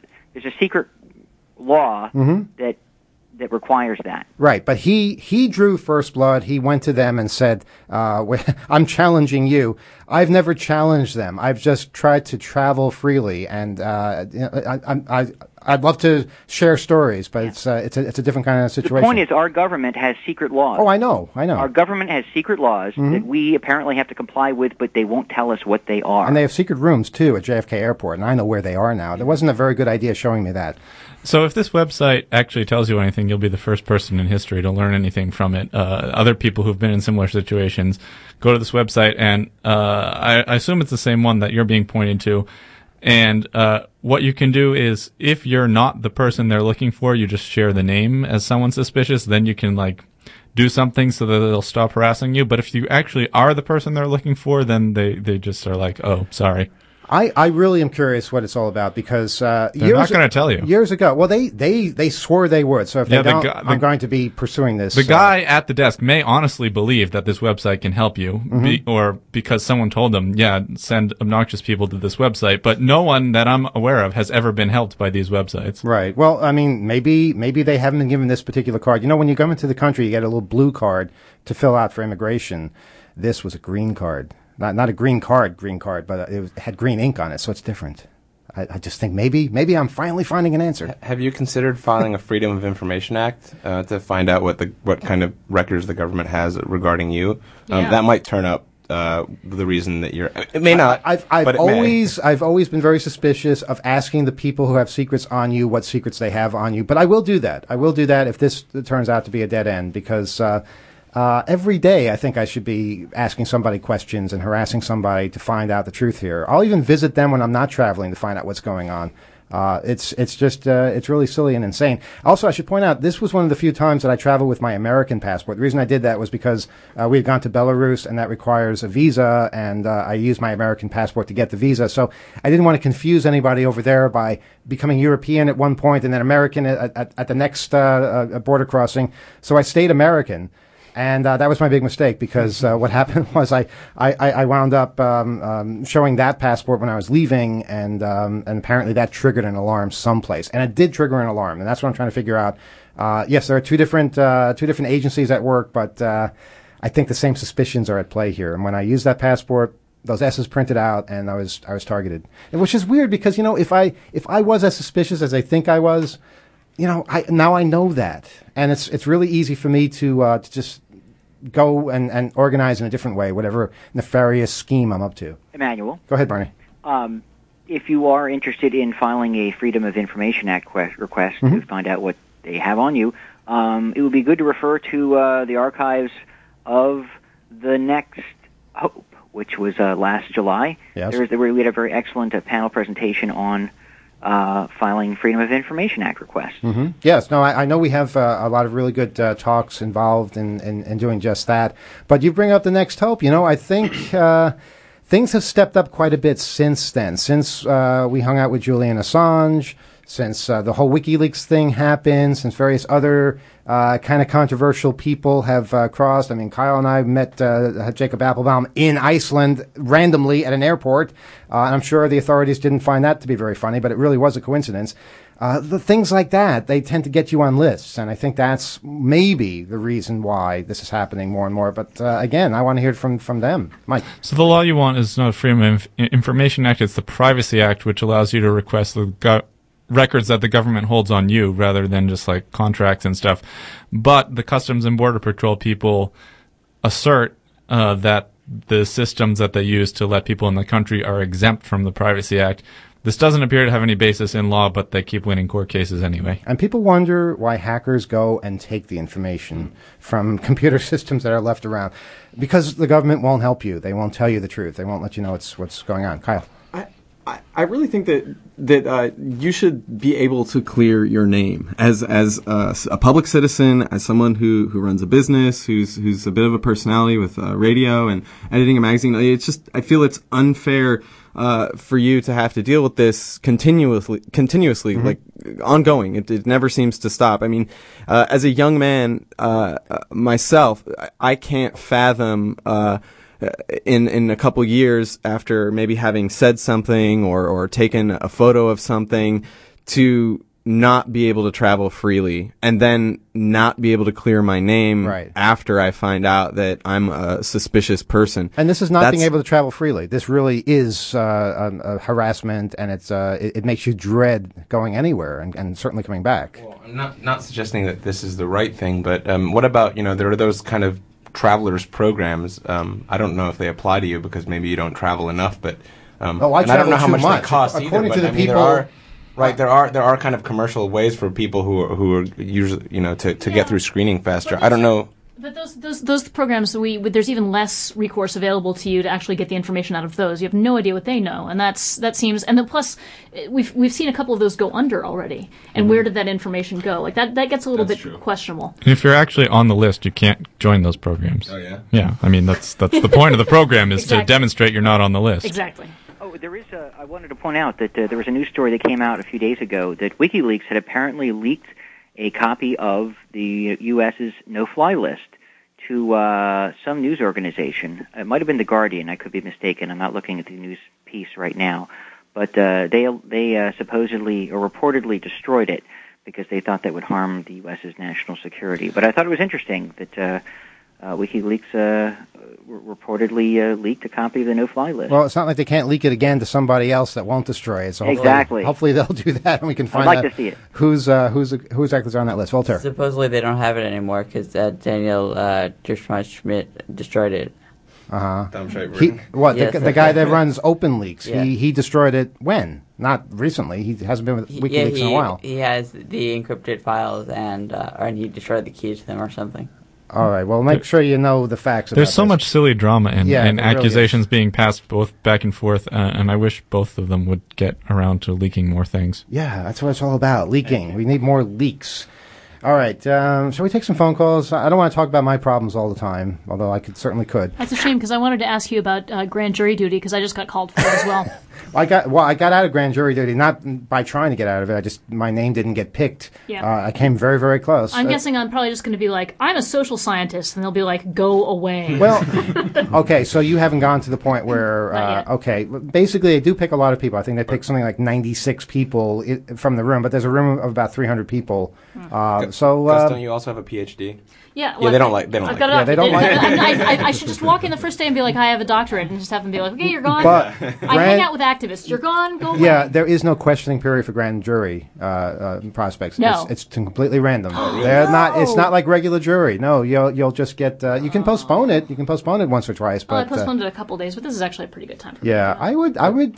that requires that. Right, but he drew first blood. He went to them and said, I'm challenging you. I've never challenged them. I've just tried to travel freely, and I'd love to share stories, but it's a different kind of situation. The point is, our government has secret laws. Oh, I know. Our government has secret laws that we apparently have to comply with, but they won't tell us what they are. And they have secret rooms, too, at JFK Airport, and I know where they are now. There wasn't a very good idea showing me that. So if this website actually tells you anything, you'll be the first person in history to learn anything from it. Other people who've been in similar situations go to this website, and I assume it's the same one that you're being pointed to. And what you can do is, if you're not the person they're looking for, you just share the name as someone suspicious. Then you can do something so that they'll stop harassing you. But if you actually are the person they're looking for, then they just are like, oh, sorry. I really am curious what it's all about because They're not going to tell you. Years ago, well, they swore they would. So if they don't, I'm going to be pursuing this. The guy at the desk may honestly believe that this website can help you, or because someone told them, send obnoxious people to this website. But no one that I'm aware of has ever been helped by these websites. Right. Well, I mean, maybe they haven't been given this particular card. You know, when you come into the country, you get a little blue card to fill out for immigration. This was a green card. Not a green card, but it had green ink on it, so it's different. I just think maybe I'm finally finding an answer. Have you considered filing a Freedom of Information Act to find out what kind of records the government has regarding you? That might turn up the reason that you're. It may not. I've always been very suspicious of asking the people who have secrets on you what secrets they have on you. But I will do that. I will do that if this turns out to be a dead end because. Every day, I think I should be asking somebody questions and harassing somebody to find out the truth here. I'll even visit them when I'm not traveling to find out what's going on. It's really silly and insane. Also, I should point out, this was one of the few times that I traveled with my American passport. The reason I did that was because we had gone to Belarus, and that requires a visa, and I used my American passport to get the visa. So I didn't want to confuse anybody over there by becoming European at one point and then American at the next border crossing. So I stayed American. And that was my big mistake because what happened was I wound up showing that passport when I was leaving, and apparently that triggered an alarm someplace. And it did trigger an alarm, and that's what I'm trying to figure out. Yes, there are two different agencies at work, but I think the same suspicions are at play here. And when I used that passport, those S's printed out, and I was targeted, which is weird because if I was as suspicious as I think I was. Now I know that, and it's really easy for me to just go and organize in a different way, whatever nefarious scheme I'm up to. Emmanuel, go ahead, Barney. If you are interested in filing a Freedom of Information Act request to find out what they have on you, it would be good to refer to the archives of The Next Hope, which was last July. Yes. We had a very excellent panel presentation on filing Freedom of Information Act requests. Yes, no, I know we have a lot of really good talks involved in doing just that. But you bring up The Next Hope. I think things have stepped up quite a bit since then. Since we hung out with Julian Assange, since the whole WikiLeaks thing happened, since various other kind of controversial people have crossed. I mean, Kyle and I met Jacob Appelbaum in Iceland randomly at an airport. And I'm sure the authorities didn't find that to be very funny, but it really was a coincidence. The things like that, they tend to get you on lists. And I think that's maybe the reason why this is happening more and more. But again, I want to hear it from them. Mike. So the law you want is not a Freedom of Information Act. It's the Privacy Act, which allows you to request the records that the government holds on you rather than just like contracts and stuff. But the Customs and Border Patrol people assert that the systems that they use to let people in the country are exempt from the Privacy Act. This doesn't appear to have any basis in law, but they keep winning court cases anyway. And people wonder why hackers go and take the information from computer systems that are left around. Because the government won't help you. They won't tell you the truth. They won't let you know what's going on. Kyle. I really think that you should be able to clear your name as a public citizen, as someone who runs a business, who's a bit of a personality with radio and editing a magazine. It's just, I feel it's unfair for you to have to deal with this continuously, like ongoing. It never seems to stop. I mean, as a young man myself, I can't fathom in a couple years after maybe having said something or taken a photo of something to not be able to travel freely and then not be able to clear my name after I find out that I'm a suspicious person. And this is not being able to travel freely. This really is a harassment, and it makes you dread going anywhere and certainly coming back. Well, I'm not suggesting that this is the right thing, but what about, there are those kind of travelers programs. I don't know if they apply to you because maybe you don't travel enough, but I don't know how much they cost according either. To but the people, there are kind of commercial ways for people who are usually to get through screening faster. I don't know. But those programs, there's even less recourse available to you to actually get the information out of those. You have no idea what they know, and that seems. And then plus, we've seen a couple of those go under already. And where did that information go? Like that gets a little bit questionable. And if you're actually on the list, you can't join those programs. Oh yeah. Yeah, I mean that's the point of the program is to demonstrate you're not on the list. Exactly. Oh, there is I wanted to point out that there was a news story that came out a few days ago that WikiLeaks had apparently leaked a copy of the U.S.'s no-fly list to some news organization. It might have been The Guardian. I could be mistaken. I'm not looking at the news piece right now. But they supposedly or reportedly destroyed it because they thought that would harm the U.S.'s national security. But I thought it was interesting that WikiLeaks reportedly leaked a copy of the no-fly list. Well, it's not like they can't leak it again to somebody else that won't destroy it. So hopefully they'll do that, and we can find out to see it. Who exactly is on that list. Voltaire. Supposedly they don't have it anymore because Daniel Schmidt destroyed it. Yes, the guy that runs OpenLeaks. Yeah. He destroyed it when? Not recently. He hasn't been with WikiLeaks in a while. He has the encrypted files, and he destroyed the keys to them or something. All right. Well, make sure you know the facts. There's so much silly drama and accusations really being passed both back and forth, and I wish both of them would get around to leaking more things. Yeah, that's what it's all about. Leaking. We need more leaks. All right. Shall we take some phone calls? I don't want to talk about my problems all the time, although I certainly could. That's a shame because I wanted to ask you about grand jury duty because I just got called for it as well. I got out of grand jury duty not by trying to get out of it. My name didn't get picked. Yeah. I came very, very close. I'm guessing I'm probably just going to be like, I'm a social scientist, and they'll be like, go away. Well, okay, so you haven't gone to the point where, okay, basically they do pick a lot of people. I think they pick something like 96 people from the room, but there's a room of about 300 people. Gus, don't you also have a PhD? Yeah, they don't like. They don't like it. I should just walk in the first day and be like, I have a doctorate, and just have them be like, okay, you're gone. But I hang out with activists. You're gone. Go away. Yeah, there is no questioning period for grand jury prospects. No. It's completely random. They're not. It's not like regular jury. No, you'll just get. You can postpone it. You can postpone it once or twice. But I postponed it a couple days, but this is actually a pretty good time for me. Yeah, I would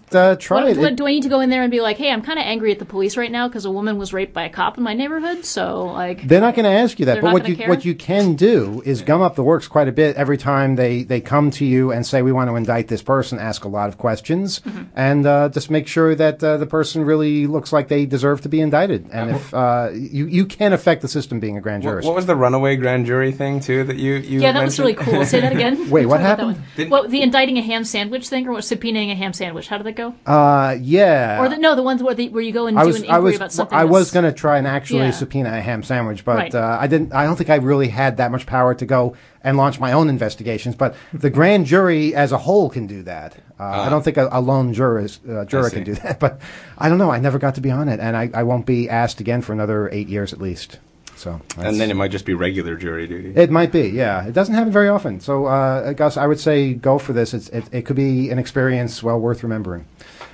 try it. Do I need to go in there and be like, hey, I'm kind of angry at the police right now because a woman was raped by a cop in my neighborhood? So like, they're not going to ask you that. But care? what you can do is gum up the works quite a bit every time they come to you and say we want to indict this person. Ask a lot of questions and just make sure that the person really looks like they deserve to be indicted. And if you can affect the system being a grand jury. What was the runaway grand jury thing too that you yeah, that mentioned? was really cool. Say that again. Wait, what happened? Well, the indicting a ham sandwich thing, or what, subpoenaing a ham sandwich? How did that go? Yeah. Or the ones where you go and do an inquiry about something. I was going to try and actually subpoena a ham sandwich, but I didn't. I don't think I really had that much power to go and launch my own investigations. But the grand jury as a whole can do that. I don't think a lone juror can do that. But I don't know. I never got to be on it, and I won't be asked again for another 8 years at least. So, and then it might just be regular jury duty. It might be, yeah. It doesn't happen very often. So, Gus, I would say go for this. It could be an experience well worth remembering.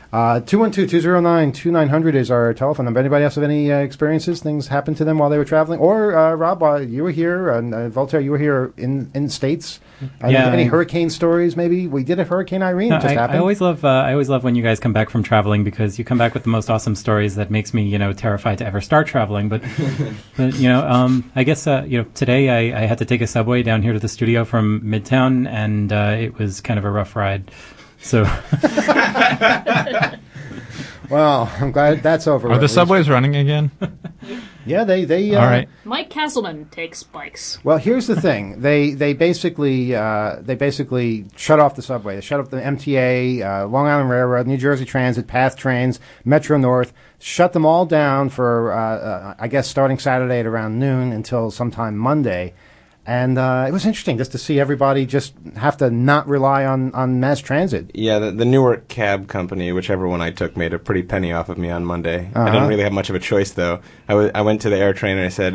212-209-2900 is our telephone number. Anybody else have any experiences? Things happened to them while they were traveling? Or, Rob, you were here, and Voltaire, you were here in the States. Any hurricane stories, maybe? We did a Hurricane Irene. Just happened. I always love when you guys come back from traveling because you come back with the most awesome stories that makes me, terrified to ever start traveling. But I guess, today I had to take a subway down here to the studio from Midtown, and it was kind of a rough ride. So, well, I'm glad that's over. Are the subways running again? Yeah, they. All right. Mike Castleman takes bikes. Well, here's the thing. They basically shut off the subway. They shut off the MTA, Long Island Railroad, New Jersey Transit, PATH trains, Metro North. Shut them all down for I guess starting Saturday at around noon until sometime Monday. And it was interesting just to see everybody just have to not rely on mass transit. Yeah, the Newark cab company, whichever one I took, made a pretty penny off of me on Monday. I didn't really have much of a choice, though. I went to the AirTrain and I said,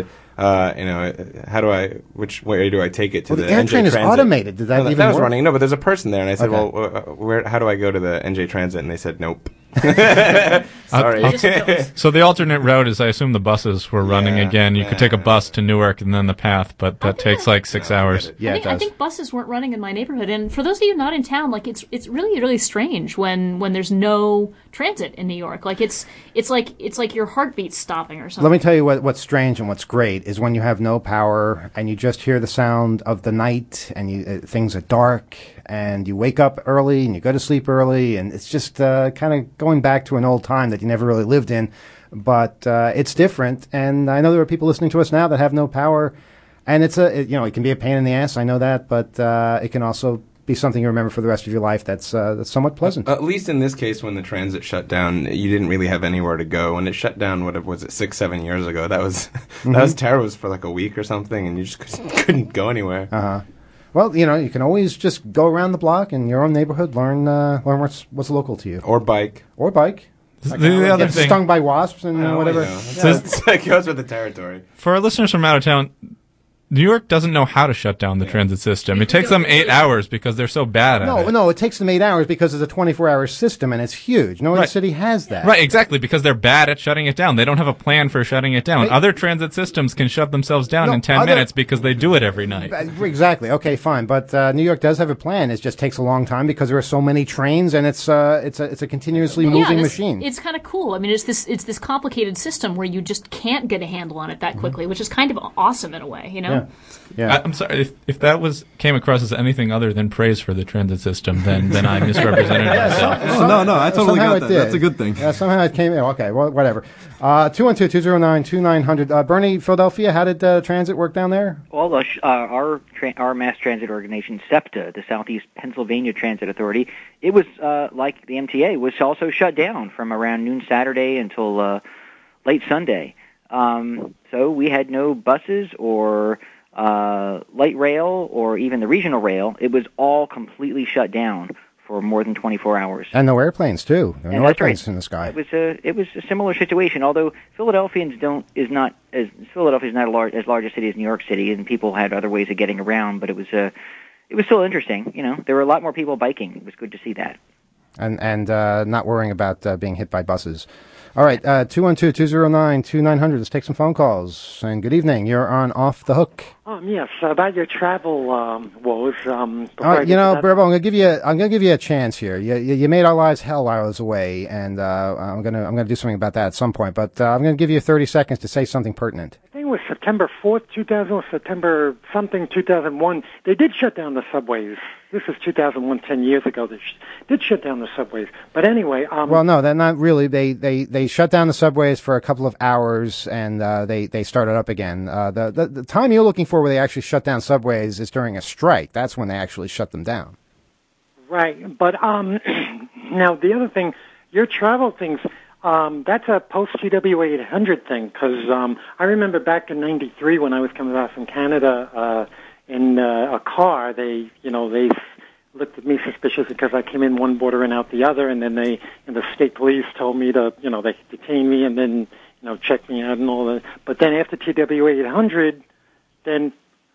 which way do I take it to the NJ Transit? The AirTrain is automated. Did that even work? That was running. No, but there's a person there. And I said, how do I go to the NJ Transit? And they said, nope. Sorry. So the alternate route is, I assume the buses were running again. You could take a bus to Newark and then the PATH, but that takes like 6 hours. Yeah, I think buses weren't running in my neighborhood. And for those of you not in town, like it's really, really strange when there's no transit in New York. Like it's like your heartbeat's stopping or something. Let me tell you what's strange and what's great is when you have no power and you just hear the sound of the night and things are dark. And you wake up early and you go to sleep early, and it's just kind of going back to an old time that you never really lived in. But it's different, and I know there are people listening to us now that have no power, and it can be a pain in the ass. I know that, but it can also be something you remember for the rest of your life. That's somewhat pleasant. At least in this case, when the transit shut down, you didn't really have anywhere to go. When it shut down, what was it, 6-7 years ago? That was that was terrible. It was for like a week or something, and you just couldn't go anywhere. Well, you can always just go around the block in your own neighborhood, learn what's local to you, or bike. Like the other get thing, stung by wasps and whatever. It goes with the territory. For our listeners from out of town, New York doesn't know how to shut down the transit system. It takes them 8 hours because they're so bad at it. No, it takes them 8 hours because it's a 24-hour system and it's huge. No other city has that. Right, exactly, because they're bad at shutting it down. They don't have a plan for shutting it down. Other transit systems can shut themselves down in 10 minutes because they do it every night. Exactly. Okay, fine. But New York does have a plan. It just takes a long time because there are so many trains and it's a continuously moving machine. It's kind of cool. I mean, it's this complicated system where you just can't get a handle on it that quickly, which is kind of awesome in a way, Yeah. I'm sorry if that came across as anything other than praise for the transit system, then I misrepresented myself. No, I totally got that. That's a good thing. Yeah, somehow it came. Okay, well, whatever. 212-209-2900. Bernie, Philadelphia. How did transit work down there? Well, our mass transit organization, SEPTA, the Southeast Pennsylvania Transit Authority, it was like the MTA, was also shut down from around noon Saturday until late Sunday. So we had no buses or light rail or even the regional rail. It was all completely shut down for more than 24 hours. And no airplanes too. There were no airplanes in the sky. It was a similar situation. Although Philadelphia is not as large a city as New York City, and people had other ways of getting around. But it was still interesting. There were a lot more people biking. It was good to see that. And not worrying about being hit by buses. All right, 212-209-2900. Let's take some phone calls. And good evening. You're on Off the Hook. Yes, about your travel woes. Burbo, I'm gonna give you a chance here. You made our lives hell while I was away, and I'm gonna do something about that at some point. But I'm gonna give you 30 seconds to say something pertinent. I think it was September 4th, 2000, or September something 2001. They did shut down the subways. This is 2001, 10 years ago. They did shut down the subways. But anyway, well, no, they're not really. They shut down the subways for a couple of hours, and they started up again. The time you're looking for where they actually shut down subways is during a strike. That's when they actually shut them down. Right, but now the other thing, your travel things, that's a post-TWA 800 thing, because I remember back in '93 when I was coming back from Canada in a car, they looked at me suspiciously because I came in one border and out the other, and then the state police told me to, they detained me and then, check me out and all that. But then after TWA 800, then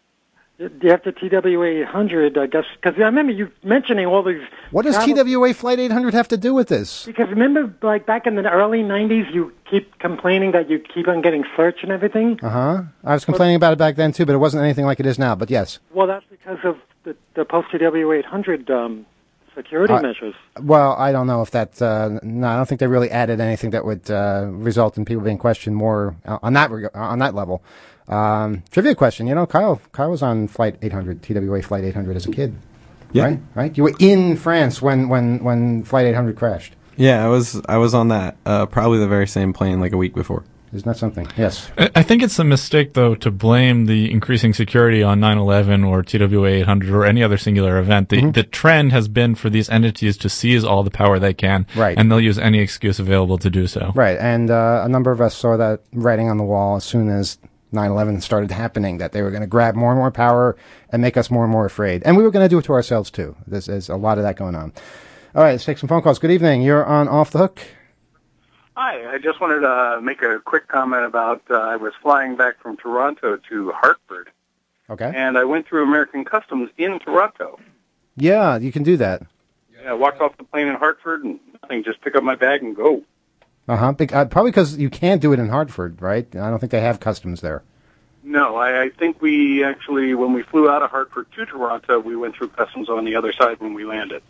after TWA 800, I guess, because I remember you mentioning all these. What does TWA Flight 800 have to do with this? Because remember, like back in the early 90s, you keep complaining that you keep on getting searched and everything? I was complaining about it back then, too, but it wasn't anything like it is now, but yes. Well, that's because of the post-TWA 800 security measures. Well, I don't know if that... no, I don't think they really added anything that would result in people being questioned more on that level. Trivia question. Kyle was on Flight 800, TWA Flight 800 as a kid. Yeah. Right? You were in France when Flight 800 crashed. Yeah, I was on that, probably the very same plane like a week before. Isn't that something? Yes. I think it's a mistake, though, to blame the increasing security on 9/11 or TWA 800 or any other singular event. The trend has been for these entities to seize all the power they can, right, and they'll use any excuse available to do so. Right, and a number of us saw that writing on the wall as soon as 9/11 started happening, that they were going to grab more and more power and make us more and more afraid. And we were going to do it to ourselves, too. There's a lot of that going on. All right, let's take some phone calls. Good evening. You're on Off the Hook. Hi, I just wanted to make a quick comment about I was flying back from Toronto to Hartford. Okay. And I went through American Customs in Toronto. Yeah, you can do that. Yeah, I walked off the plane in Hartford and nothing, just pick up my bag and go. Probably because you can't do it in Hartford, right? I don't think they have customs there. No, I think we actually, when we flew out of Hartford to Toronto, we went through customs on the other side when we landed.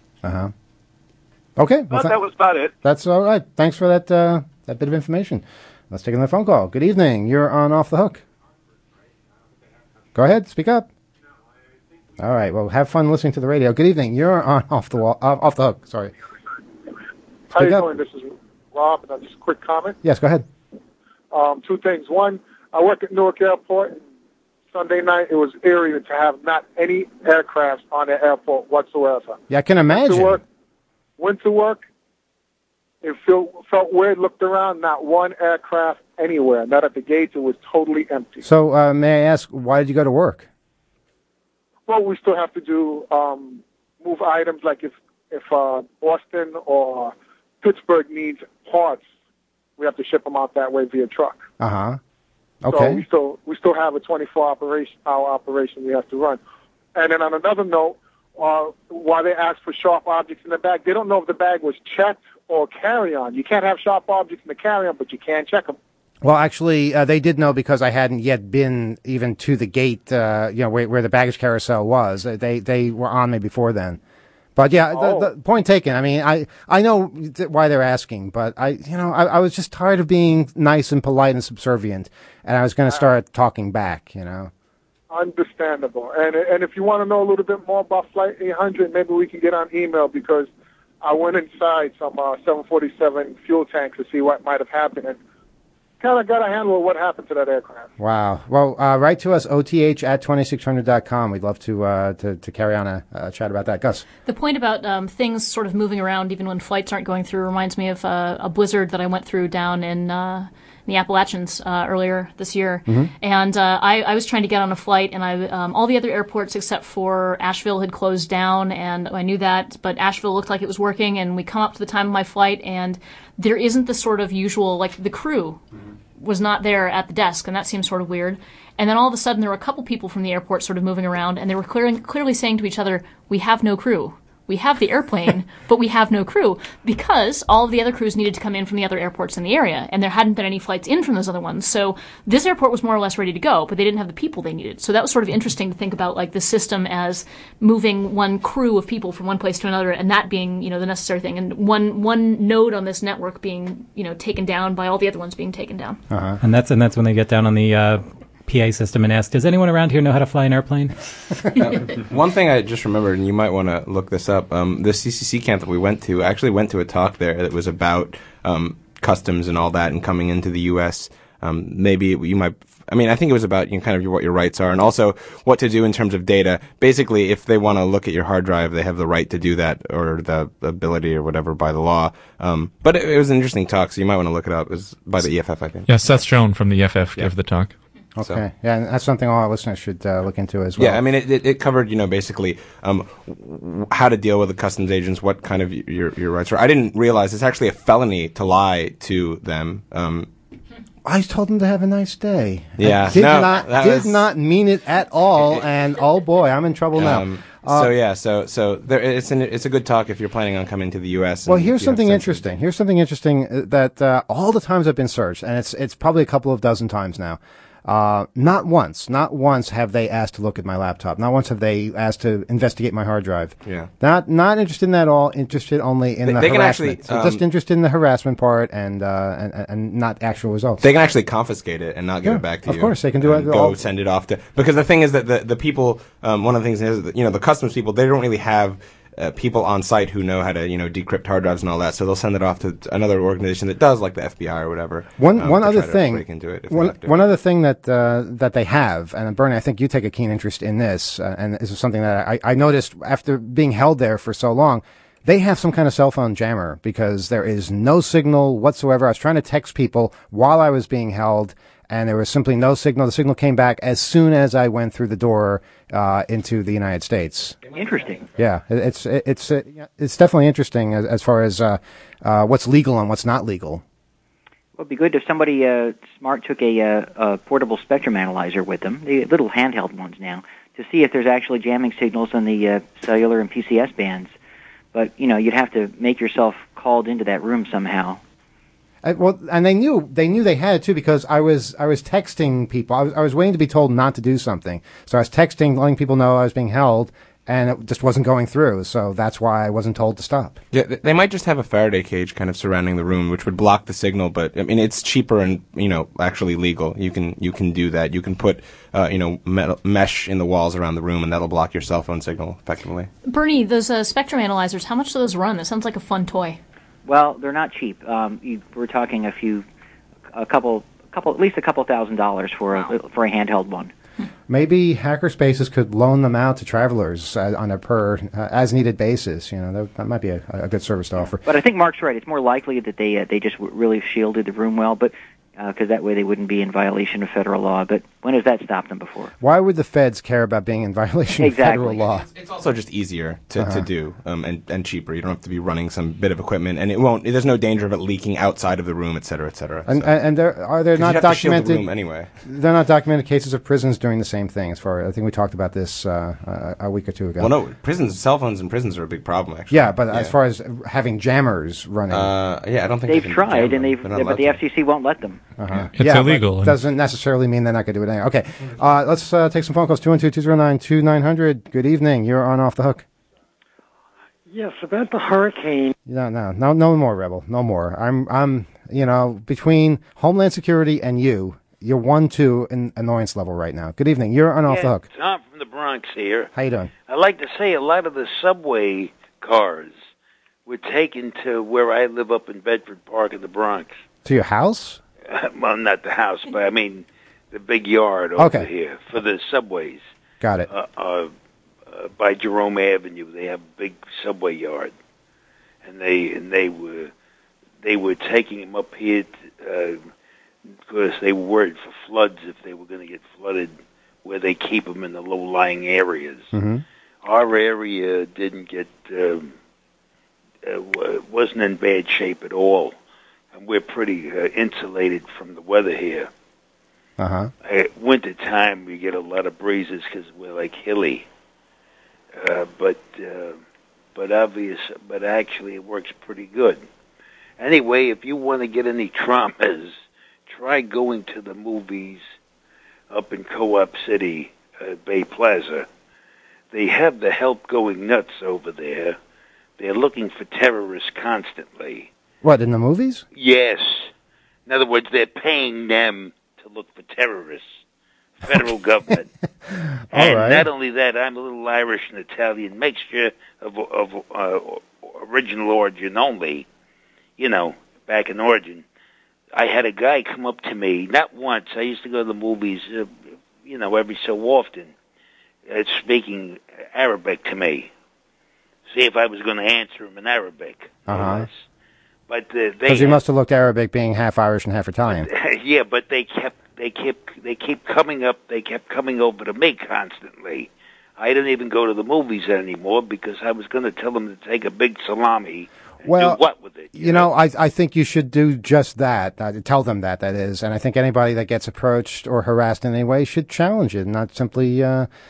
Okay. Well, that was about it. That's all right. Thanks for that bit of information. Let's take another phone call. Good evening. You're on Off the Hook. Go ahead. Speak up. All right. Well, have fun listening to the radio. Good evening. You're on Off the Hook. Sorry. How you doing? This is Rob, and just a quick comment. Yes, go ahead. 2 things. One, I work at Newark Airport. Sunday night, it was eerie to have not any aircraft on the airport whatsoever. Yeah, I can imagine. Went to work. It felt weird. Looked around, not one aircraft anywhere. Not at the gates. It was totally empty. So, may I ask, why did you go to work? Well, we still have to do move items like if Boston or Pittsburgh needs parts, we have to ship them out that way via truck. Uh-huh. Okay. So we still have a 24-hour operation we have to run. And then on another note, why they ask for sharp objects in the bag, they don't know if the bag was checked or carry-on. You can't have sharp objects in the carry-on, but you can check them. Well, actually, they did know because I hadn't yet been even to the gate, where the baggage carousel was. They were on me before then. But yeah, the point taken. I mean, I know why they're asking, but I was just tired of being nice and polite and subservient, and I was going to start talking back, Understandable. And if you want to know a little bit more about Flight 800, maybe we can get on email because I went inside some 747 fuel tanks to see what might have happened and kind of got a handle of what happened to that aircraft. Wow. Well, write to us, oth@2600.com. We'd love to carry on a chat about that. Gus? The point about things sort of moving around even when flights aren't going through reminds me of a blizzard that I went through down in the Appalachians earlier this year. Mm-hmm. And I was trying to get on a flight, and all the other airports except for Asheville had closed down, and I knew that, but Asheville looked like it was working, and we come up to the time of my flight, and there isn't the sort of usual, like the crew was not there at the desk, and that seemed sort of weird. And then all of a sudden there were a couple people from the airport sort of moving around, and they were clearly saying to each other, "We have no crew. We have the airplane, but we have no crew," because all of the other crews needed to come in from the other airports in the area, and there hadn't been any flights in from those other ones. So this airport was more or less ready to go, but they didn't have the people they needed. So that was sort of interesting to think about, like the system as moving one crew of people from one place to another, and that being, the necessary thing, and one node on this network being, taken down by all the other ones being taken down. Uh-huh. And that's when they get down on the PA system and ask, does anyone around here know how to fly an airplane? One thing I just remembered, and you might want to look this up, the CCC camp that we went to, I actually went to a talk there that was about customs and all that and coming into the U.S. Maybe you might... I think it was about kind of what your rights are and also what to do in terms of data. Basically, if they want to look at your hard drive, they have the right to do that or the ability or whatever by the law. But it was an interesting talk, so you might want to look it up. It was by the EFF, I think. Yeah, Seth Schoen from the EFF gave the talk. Okay, so. Yeah, and that's something all our listeners should look into as well. Yeah, it covered, basically how to deal with the customs agents, what kind of your rights are. I didn't realize it's actually a felony to lie to them. I told them to have a nice day. Yeah, I did not mean it at all, and oh boy, I'm in trouble now. So it's a good talk if you're planning on coming to the U.S. Well, here's something interesting. That all the times I've been searched, and it's probably a couple of dozen times now. Not once have they asked to look at my laptop. Not once have they asked to investigate my hard drive. Yeah. Not interested in that at all. Interested only in the harassment. Just interested in the harassment part and not actual results. They can actually confiscate it and not give it back to you. Of course, they can do it. Go send it off to, because the thing is that the people, one of the things is that, the customs people, they don't really have people on site who know how to, decrypt hard drives and all that, so they'll send it off to another organization that does, like the FBI or whatever. One other thing that they have, and Bernie, I think you take a keen interest in this, and this is something that I noticed after being held there for so long. They have some kind of cell phone jammer because there is no signal whatsoever. I was trying to text people while I was being held, and there was simply no signal. The signal came back as soon as I went through the door into the United States. Interesting. Yeah, it's definitely interesting as far as what's legal and what's not legal. Well, it'd be good if somebody smart took a portable spectrum analyzer with them, the little handheld ones now, to see if there's actually jamming signals on the cellular and PCS bands. But you'd have to make yourself called into that room somehow. And they knew they had it too, because I was texting people. I was waiting to be told not to do something, so I was texting, letting people know I was being held, and it just wasn't going through. So that's why I wasn't told to stop. Yeah, they might just have a Faraday cage kind of surrounding the room, which would block the signal. But it's cheaper and actually legal. You can do that. You can put metal mesh in the walls around the room, and that'll block your cell phone signal effectively. Bernie, those spectrum analyzers, how much do those run? That sounds like a fun toy. Well, they're not cheap. We're talking at least a couple $1,000s for a handheld one. Maybe hackerspaces could loan them out to travelers on a per as needed basis. That might be a good service to offer. But I think Mark's right. It's more likely that they just really shielded the room well, but because that way they wouldn't be in violation of federal law. But when has that stopped them before? Why would the feds care about being in violation of federal law? It's also just easier to do and cheaper. You don't have to be running some bit of equipment, and there's no danger of it leaking outside of the room, et cetera, et cetera. And are there not you have to shield the documented room anyway? They're not documented cases of prisons doing the same thing. I think we talked about this a week or two ago. Well, no, cell phones in prisons are a big problem, actually. Yeah, but as far as having jammers running, I don't think they've tried, and but the FCC won't let them. It's illegal. Doesn't necessarily mean they're not going to do it anyway. Okay, let's take some phone calls. 212-209-2900. Good evening. You're on Off the Hook. Yes, about the hurricane. No more, Rebel. No more. I'm between Homeland Security and you're 1-2 in annoyance level right now. Good evening. You're on Off the Hook. Tom from the Bronx here. How you doing? I'd like to say a lot of the subway cars were taken to where I live up in Bedford Park in the Bronx. To your house? Well, not the house, but I mean the big yard over here for the subways. Got it. By Jerome Avenue, they have a big subway yard, and they were taking them up here because they were worried for floods if they were going to get flooded where they keep them in the low-lying areas. Mm-hmm. Our area didn't get wasn't in bad shape at all, and we're pretty insulated from the weather here. Winter time, we get a lot of breezes because we're like hilly. But actually it works pretty good. Anyway, if you want to get any traumas, try going to the movies up in Co-op City, Bay Plaza. They have the help going nuts over there. They're looking for terrorists constantly. What, in the movies? Yes. In other words, they're paying them to look for terrorists. Federal government. And not only that, I'm a little Irish and Italian mixture of original origin only. Back in origin. I had a guy come up to me, not once. I used to go to the movies, every so often, speaking Arabic to me. See if I was going to answer him in Arabic. But because you must have looked Arabic, being half Irish and half Italian. Yeah, but they keep coming up. They kept coming over to me constantly. I didn't even go to the movies anymore because I was going to tell them to take a big salami and do what with it. I think you should do just that. Tell them that is. And I think anybody that gets approached or harassed in any way should challenge it, not simply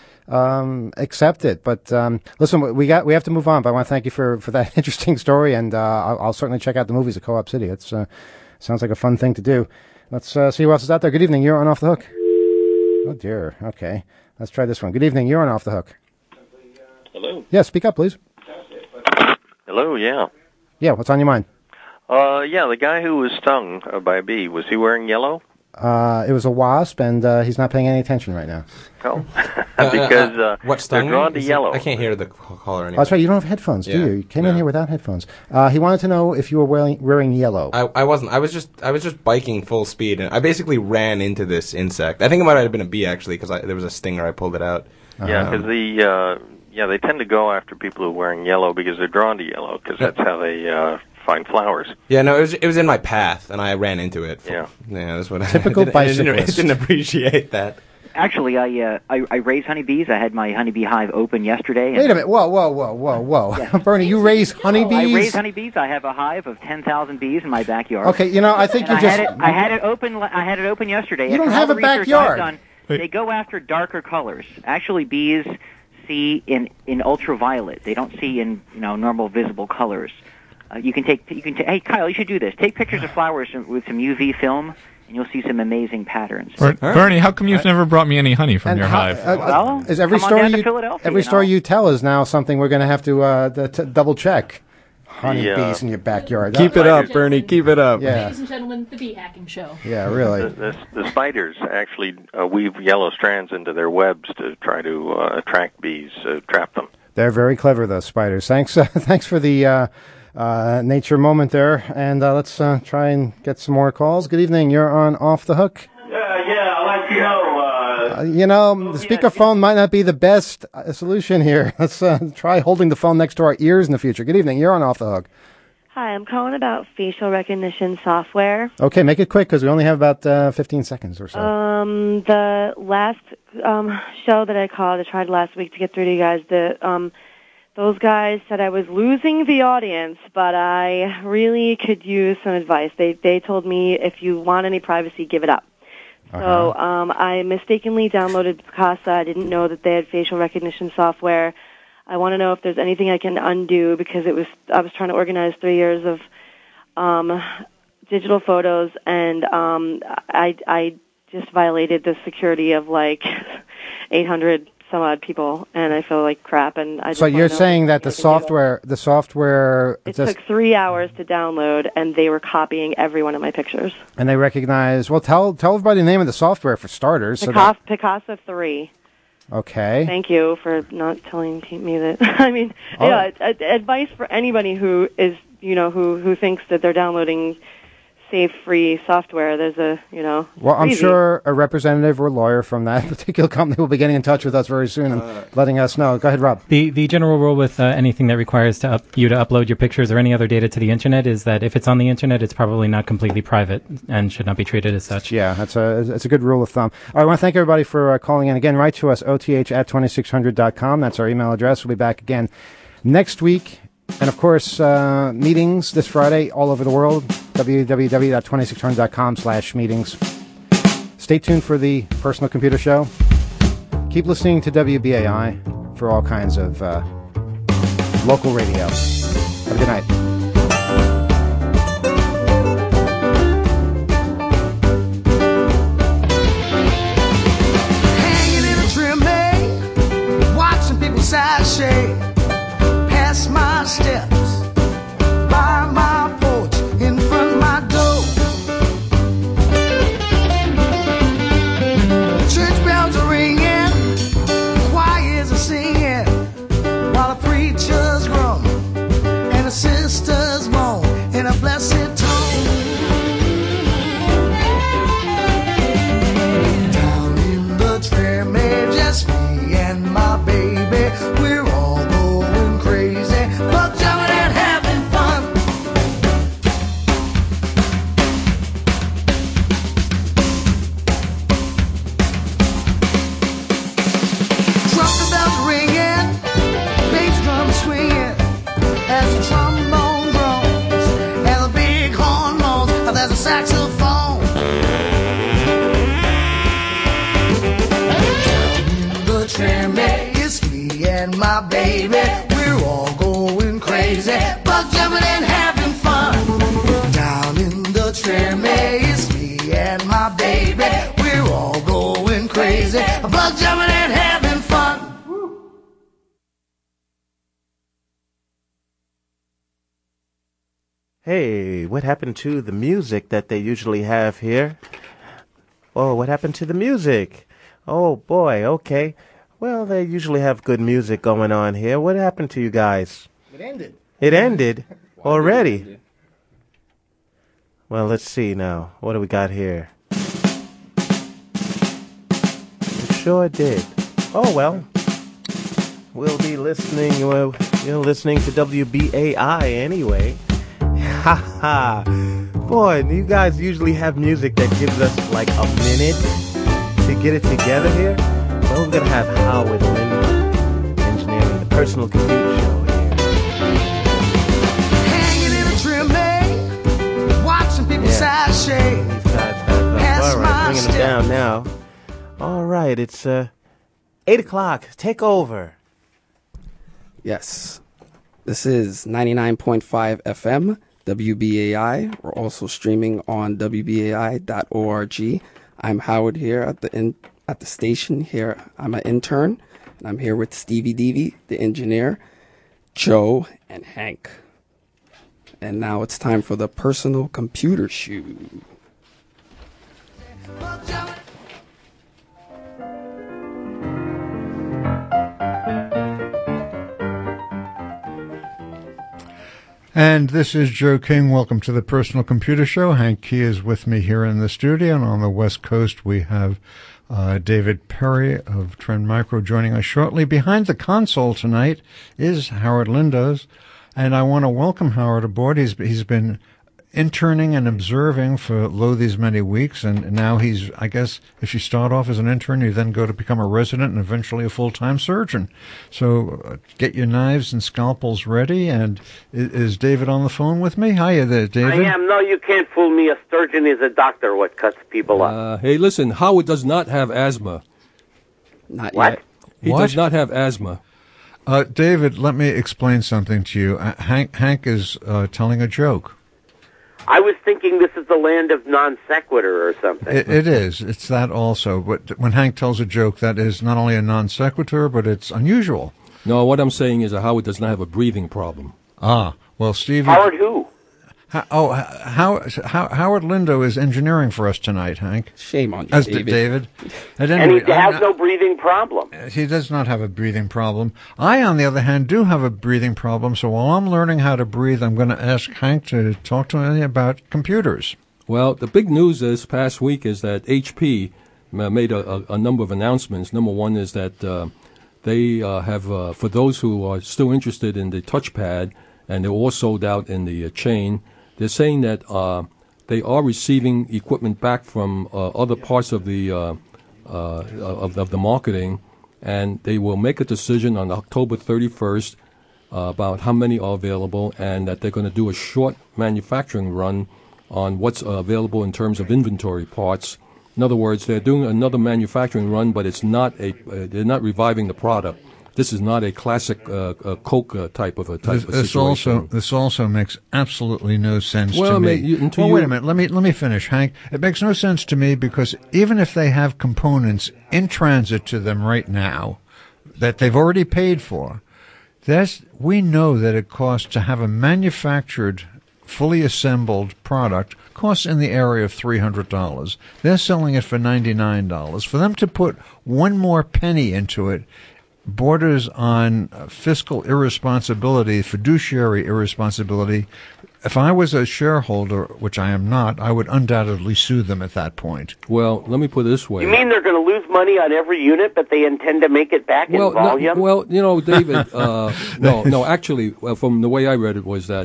accept it. But listen, we have to move on. But I want to thank you for that interesting story, and I'll certainly check out the movies at Co-op City. It sounds like a fun thing to do. Let's see who else is out there. Good evening. You're on Off the Hook. Oh, dear. Okay. Let's try this one. Good evening. You're on Off the Hook. Hello. Yeah, speak up, please. Hello, yeah. Yeah, what's on your mind? The guy who was stung by a bee, was he wearing yellow? It was a wasp, and he's not paying any attention right now. Oh, because what stung they're drawn to yellow. I can't hear the caller anymore. Oh, that's right. You don't have headphones, do you? You came in here without headphones. He wanted to know if you were wearing yellow. I wasn't. I was just biking full speed, and I basically ran into this insect. I think it might have been a bee actually, because there was a stinger. I pulled it out. Yeah, because they tend to go after people who are wearing yellow because they're drawn to yellow because that's how they find flowers. Yeah, no, it was in my path, and I ran into it. Yeah, that's what. Typical bicyclist. I didn't appreciate that. Actually, I raise honeybees. I had my honeybee hive open yesterday. Wait a minute! Whoa! Yeah. Bernie, you raise honeybees? I raise honeybees. I have a hive of 10,000 bees in my backyard. Okay, I think I had it open. I had it open yesterday. You don't have a backyard. They go after darker colors. Actually, bees see in ultraviolet. They don't see in normal visible colors. Hey, Kyle, you should do this. Take pictures of flowers with some UV film, and you'll see some amazing patterns. Bernie, how come you've never brought me any honey from your hive? Is every story you tell is now something we're going to have to double check. Honeybees in your backyard. Keep it up, Bernie. Keep it up. Yeah. Ladies and gentlemen, the bee hacking show. Yeah, really. The spiders actually weave yellow strands into their webs to try to attract bees, trap them. They're very clever, those spiders. Thanks for the nature moment there, and let's try and get some more calls. Good evening. You're on Off the Hook. Yeah. I'd like to know The speakerphone might not be the best solution here. Let's try holding the phone next to our ears in the future. Good evening. You're on Off the Hook. Hi, I'm calling about facial recognition software. Okay, make it quick because we only have about 15 seconds or so. The last show that I called, I tried last week to get through to you guys. Those guys said I was losing the audience, but I really could use some advice. They told me if you want any privacy, give it up. So I mistakenly downloaded Picasa. I didn't know that they had facial recognition software. I want to know if there's anything I can undo because I was trying to organize 3 years of digital photos, and I just violated the security of like 800 some odd people, and I feel like crap. And I just so you're saying that the software it took 3 hours to download, and they were copying every one of my pictures. And they recognize. Well, tell everybody the name of the software for starters. Picasa 3. Okay. Thank you for not telling me that. I mean, advice for anybody who is, who thinks that they're downloading safe, free software. There's Well, I'm sure a representative or lawyer from that particular company will be getting in touch with us very soon and letting us know. Go ahead, Rob. The general rule with anything that requires you to upload your pictures or any other data to the internet is that if it's on the internet, it's probably not completely private and should not be treated as such. Yeah, it's a good rule of thumb. All right, I want to thank everybody for calling in. Again, write to us, oth@2600.com. That's our email address. We'll be back again next week. And, of course, meetings this Friday all over the world, www.2600.com/meetings. Stay tuned for the Personal Computer Show. Keep listening to WBAI for all kinds of local radio. Have a good night. Hanging in a trim, watching people sashay past my steps, by my porch, in front of my door. Church bells are ringing, choirs are singing, while the preachers groan and the sisters moan in a blessed tone. Down in the tram, just me and my baby, we're all going crazy, but jumping and having fun. Trumpet bells ringing, bass drum swinging, as the trombone groans and the big horn moans. There's a saxophone. The tram, it's me and my baby, we're all going crazy, buck jumping and having fun. Down in the tram, it's me and my baby, we're all going crazy, buck jumping and having fun. Hey, what happened to the music that they usually have here? Oh, what happened to the music? Oh, boy, okay. Well, they usually have good music going on here. What happened to you guys? It ended. It ended? Already? Well, let's see now. What do we got here? It sure did. Oh, well. We'll be listening, you're listening to WBAI anyway. Ha ha. Boy, you guys usually have music that gives us like a minute to get it together here. Well, we're going to have Howard Lindman engineering the Personal Computer Show here. Hanging in a trim, watching people sashay past All my right, bringing them steps. down now. All right, it's 8 o'clock. Take over. Yes. This is 99.5 FM, WBAI. We're also streaming on WBAI.org. I'm Howard here at the station here. I'm an intern, and I'm here with Stevie Deevy, the engineer, Joe, and Hank. And now it's time for the Personal Computer Show. And this is Joe King. Welcome to the Personal Computer Show. Hank Key is with me here in the studio, and on the West Coast we have David Perry of Trend Micro joining us shortly. Behind the console tonight is Howard Lindos, and I want to welcome Howard aboard. He's been interning and observing for these many weeks, and now he's, I guess, if you start off as an intern, you then go to become a resident and eventually a full-time surgeon. So get your knives and scalpels ready. And is David on the phone with me? Hiya there, David. I am. No, you can't fool me. A surgeon is a doctor what cuts people up. Hey, listen, Howard does not have asthma. Not what? yet. He does not have asthma. David, let me explain something to you. Hank is telling a joke. I was thinking this is the land of non sequitur or something. It is. It's that also. But when Hank tells a joke, that is not only a non sequitur, but it's unusual. No, what I'm saying is that Howard does not have a breathing problem. Ah, well, Steve. Howard who? Howard Lindo is engineering for us tonight, Hank. Shame on you, As David. did David. And he has no breathing problem. He does not have a breathing problem. I, on the other hand, do have a breathing problem, so while I'm learning how to breathe, I'm going to ask Hank to talk to me about computers. Well, the big news this past week is that HP made a number of announcements. Number one is that they have, for those who are still interested in the touchpad, and they're all sold out in the chain, they're saying that they are receiving equipment back from other parts of the of the marketing, and they will make a decision on October 31st about how many are available, and that they're going to do a short manufacturing run on what's available in terms of inventory parts. In other words, they're doing another manufacturing run, but it's not they're not reviving the product. This is not a classic Coke type of situation. This also makes absolutely no sense well, to me. Wait a minute. Let me finish, Hank. It makes no sense to me because even if they have components in transit to them right now that they've already paid for, we know that it costs to have a manufactured, fully assembled product costs in the area of $300. They're selling it for $99. For them to put one more penny into it borders on fiscal irresponsibility, fiduciary irresponsibility. If I was a shareholder, which I am not, I would undoubtedly sue them at that point. Well, let me put it this way. You mean they're going to lose money on every unit, but they intend to make it back in volume? David, no. Actually, from the way I read it was that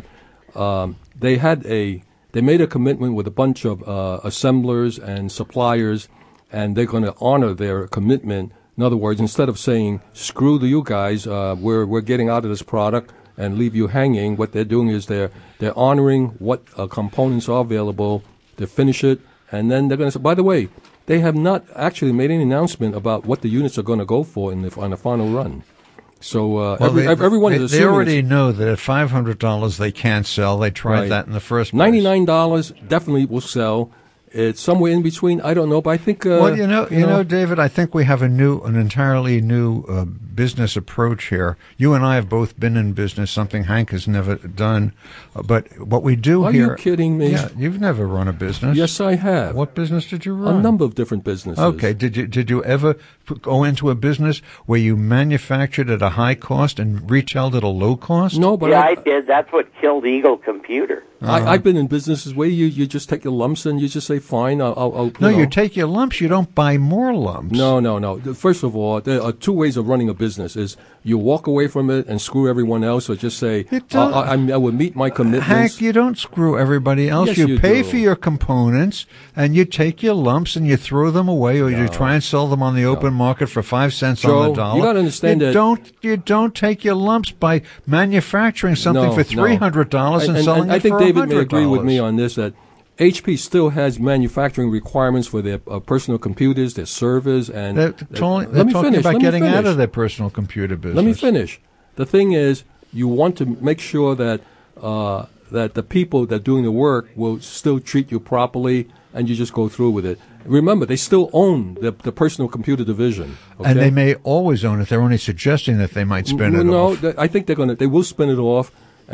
they made a commitment with a bunch of assemblers and suppliers, and they're going to honor their commitment. In other words, instead of saying, screw you guys, we're getting out of this product and leave you hanging, what they're doing is they're honoring what components are available, to finish it, and then they're going to say, by the way, they have not actually made any announcement about what the units are going to go for on the final run. So everyone is assuming... They already know that at $500 they can't sell. They tried that in the first place. $99 definitely will sell. It's somewhere in between. I don't know, but I think. Well, you know, David, I think we have an entirely new business approach here. You and I have both been in business, something Hank has never done. But what we do here. Are you kidding me? Yeah, you've never run a business. Yes, I have. What business did you run? A number of different businesses. Okay. Did you ever go into a business where you manufactured at a high cost and retailed at a low cost? No, but I did. That's what killed Eagle Computer. I've been in businesses where you just take your lumps and you just say, fine, I'll you take your lumps. You don't buy more lumps. No. First of all, there are two ways of running a business. Is you walk away from it and screw everyone else, or just say, I will meet my commitments. Hank, you don't screw everybody else. Yes, you pay for your components, and you take your lumps and you throw them away, or you try and sell them on the open market for 5 cents on the dollar. You got to understand you don't take your lumps by manufacturing something for $300 and selling it for $100. I think David may agree with me on this, that HP still has manufacturing requirements for their personal computers, their servers, and they're talking about getting out of their personal computer business. Let me finish. The thing is, you want to make sure that that the people that are doing the work will still treat you properly, and you just go through with it. Remember, they still own the personal computer division, okay? And they may always own it. They're only suggesting that they might spin it off. No, I think they will spin it off,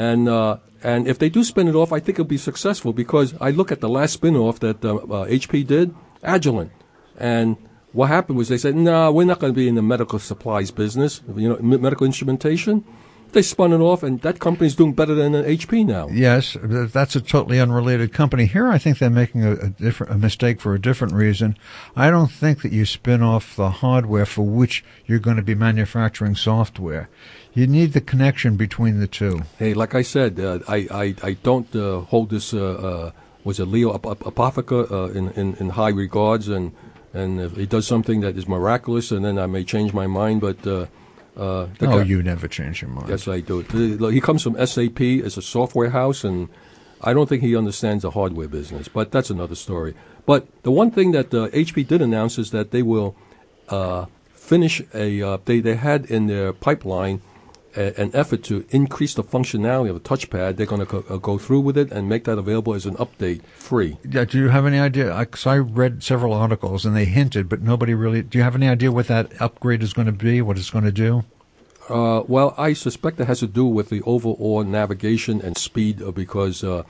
and if they do spin it off, I think it'll be successful, because I look at the last spin-off that HP did, Agilent, and what happened was they said, no, we're not going to be in the medical supplies business, medical instrumentation. They spun it off, and that company's doing better than HP now. Yes, that's a totally unrelated company. Here, I think they're making a mistake for a different reason. I don't think that you spin off the hardware for which you're going to be manufacturing software. You need the connection between the two. Hey, like I said, I don't hold this was it Leo Apotheca in high regards, and if he does something that is miraculous, and then I may change my mind, but. You never change your mind. Yes, I do. He comes from SAP as a software house, and I don't think he understands the hardware business, but that's another story. But the one thing that HP did announce is that they will finish they had in their pipeline an effort to increase the functionality of the touchpad. They're going to go through with it and make that available as an update, free. Yeah, do you have any idea? Because I read several articles and they hinted, but nobody really. Do you have any idea what that upgrade is going to be? What it's going to do? Well, I suspect it has to do with the overall navigation and speed, because the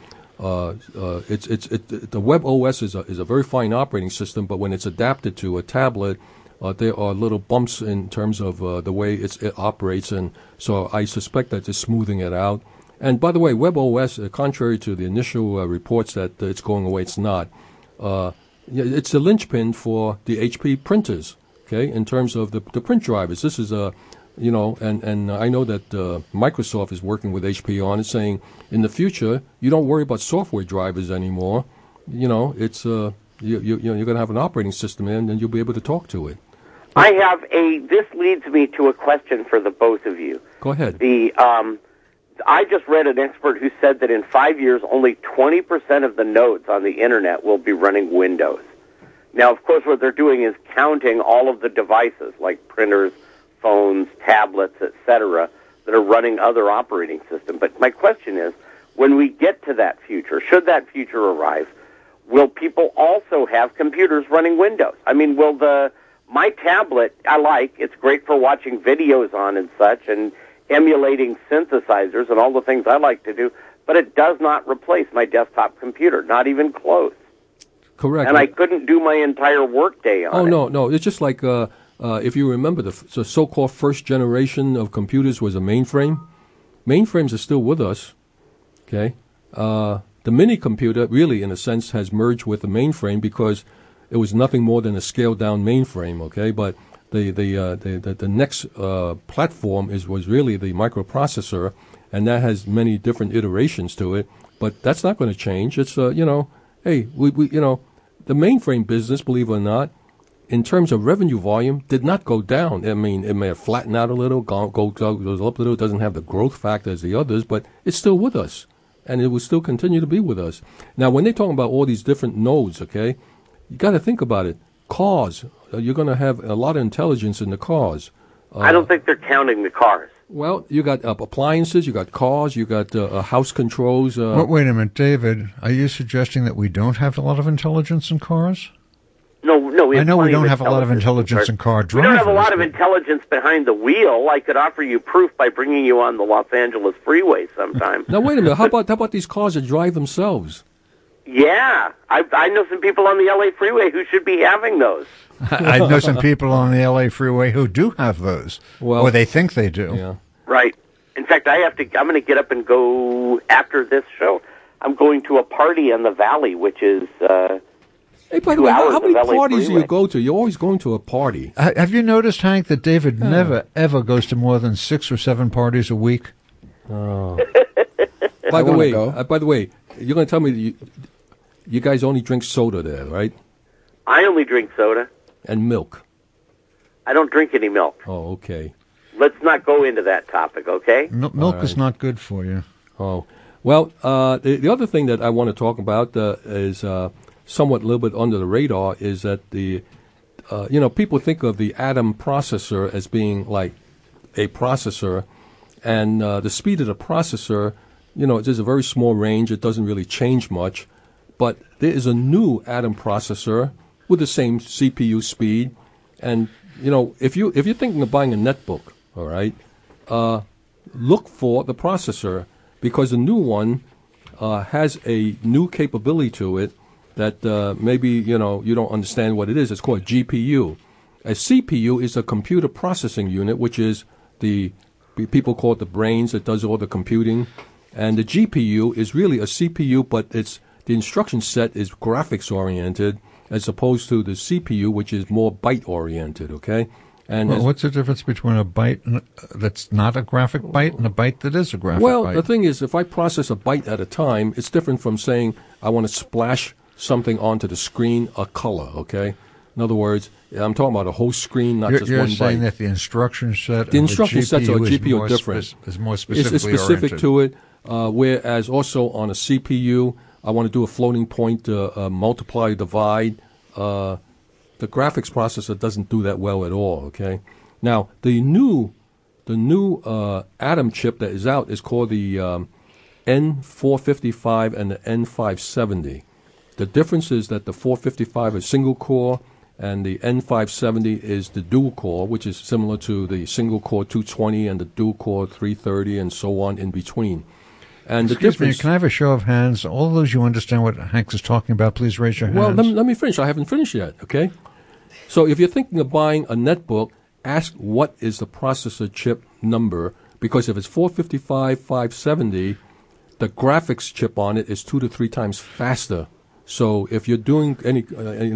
Web OS is a very fine operating system, but when it's adapted to a tablet, there are little bumps in terms of the way it operates, and so I suspect that it's smoothing it out. And by the way, WebOS, contrary to the initial reports that it's going away, it's not. It's the linchpin for the HP printers, okay, in terms of the print drivers. This is and I know that Microsoft is working with HP on it, saying in the future you don't worry about software drivers anymore. It's you're going to have an operating system in, and you'll be able to talk to it. This leads me to a question for the both of you. Go ahead. I just read an expert who said that in 5 years, only 20% of the nodes on the Internet will be running Windows. Now, of course, what they're doing is counting all of the devices, like printers, phones, tablets, etc., that are running other operating systems. But my question is, when we get to that future, should that future arrive, will people also have computers running Windows? I mean, my tablet, it's great for watching videos on and such, and emulating synthesizers and all the things I like to do, but it does not replace my desktop computer, not even close. Correct. And I couldn't do my entire workday on it. Oh, no. It's just like, if you remember, the so-called first generation of computers was a mainframe. Mainframes are still with us, okay? The mini computer really, in a sense, has merged with the mainframe because it was nothing more than a scaled-down mainframe, okay? But the next platform was really the microprocessor, and that has many different iterations to it. But that's not going to change. It's hey, the mainframe business, believe it or not, in terms of revenue volume, did not go down. I mean, it may have flattened out a little, goes up a little. It doesn't have the growth factor as the others, but it's still with us, and it will still continue to be with us. Now, when they're talking about all these different nodes, okay, you got to think about it. Cars, you're going to have a lot of intelligence in the cars. I don't think they're counting the cars. Well, you got appliances, you got cars, you got house controls. Wait a minute, David. Are you suggesting that we don't have a lot of intelligence in cars? No. I know we don't have a lot of intelligence in car drivers. We don't have a lot of intelligence behind the wheel. I could offer you proof by bringing you on the Los Angeles freeway sometime. Now, wait a minute. How about these cars that drive themselves? Yeah. I know some people on the L.A. freeway who should be having those. I know some people on the L.A. freeway who do have those, or they think they do. Yeah. Right. In fact, I'm going to get up and go after this show. I'm going to a party in the Valley, which is Hey, by the way, how many parties do you go to? You're always going to a party. Have you noticed, Hank, that David never, ever goes to more than 6 or 7 parties a week? Oh. By the way, you're going to tell me you guys only drink soda there, right? I only drink soda. And milk. I don't drink any milk. Oh, okay. Let's not go into that topic, okay? Milk is not good for you. Oh. Well, the other thing that I want to talk about is somewhat a little bit under the radar is that people think of the Atom processor as being like a processor, and the speed of the processor, there's a very small range. It doesn't really change much, but there is a new Atom processor with the same CPU speed, and if you're thinking of buying a netbook, all right, look for the processor, because the new one has a new capability to it that maybe you don't understand what it is. It's called GPU. A CPU is a computer processing unit, which is the people call it the brains that does all the computing. And the GPU is really a CPU, but the instruction set is graphics oriented as opposed to the CPU, which is more byte oriented. Okay. And what's the difference between a byte that's not a graphic byte and a byte that is a graphic byte? Well, the thing is, if I process a byte at a time, it's different from saying I want to splash something onto the screen, a color, okay? In other words, I'm talking about a whole screen, not just one byte. You're saying that the instruction set the instruction sets of a GPU are different. Is more specifically It's specific oriented. to it, whereas also on a CPU, I want to do a floating point, multiply, divide. The graphics processor doesn't do that well at all, okay? Now, the new Atom chip that is out is called the N455 and the N570. The difference is that the 455 is single core and the N570 is the dual core, which is similar to the single core 220 and the dual core 330 and so on in between. And the Excuse difference. me, can I have a show of hands? All those you understand what Hank is talking about, please raise your hands. Well, let me finish. I haven't finished yet, okay? So if you're thinking of buying a netbook, ask what is the processor chip number, because if it's 455, 570, the graphics chip on it is 2 to 3 times faster. So if you're doing any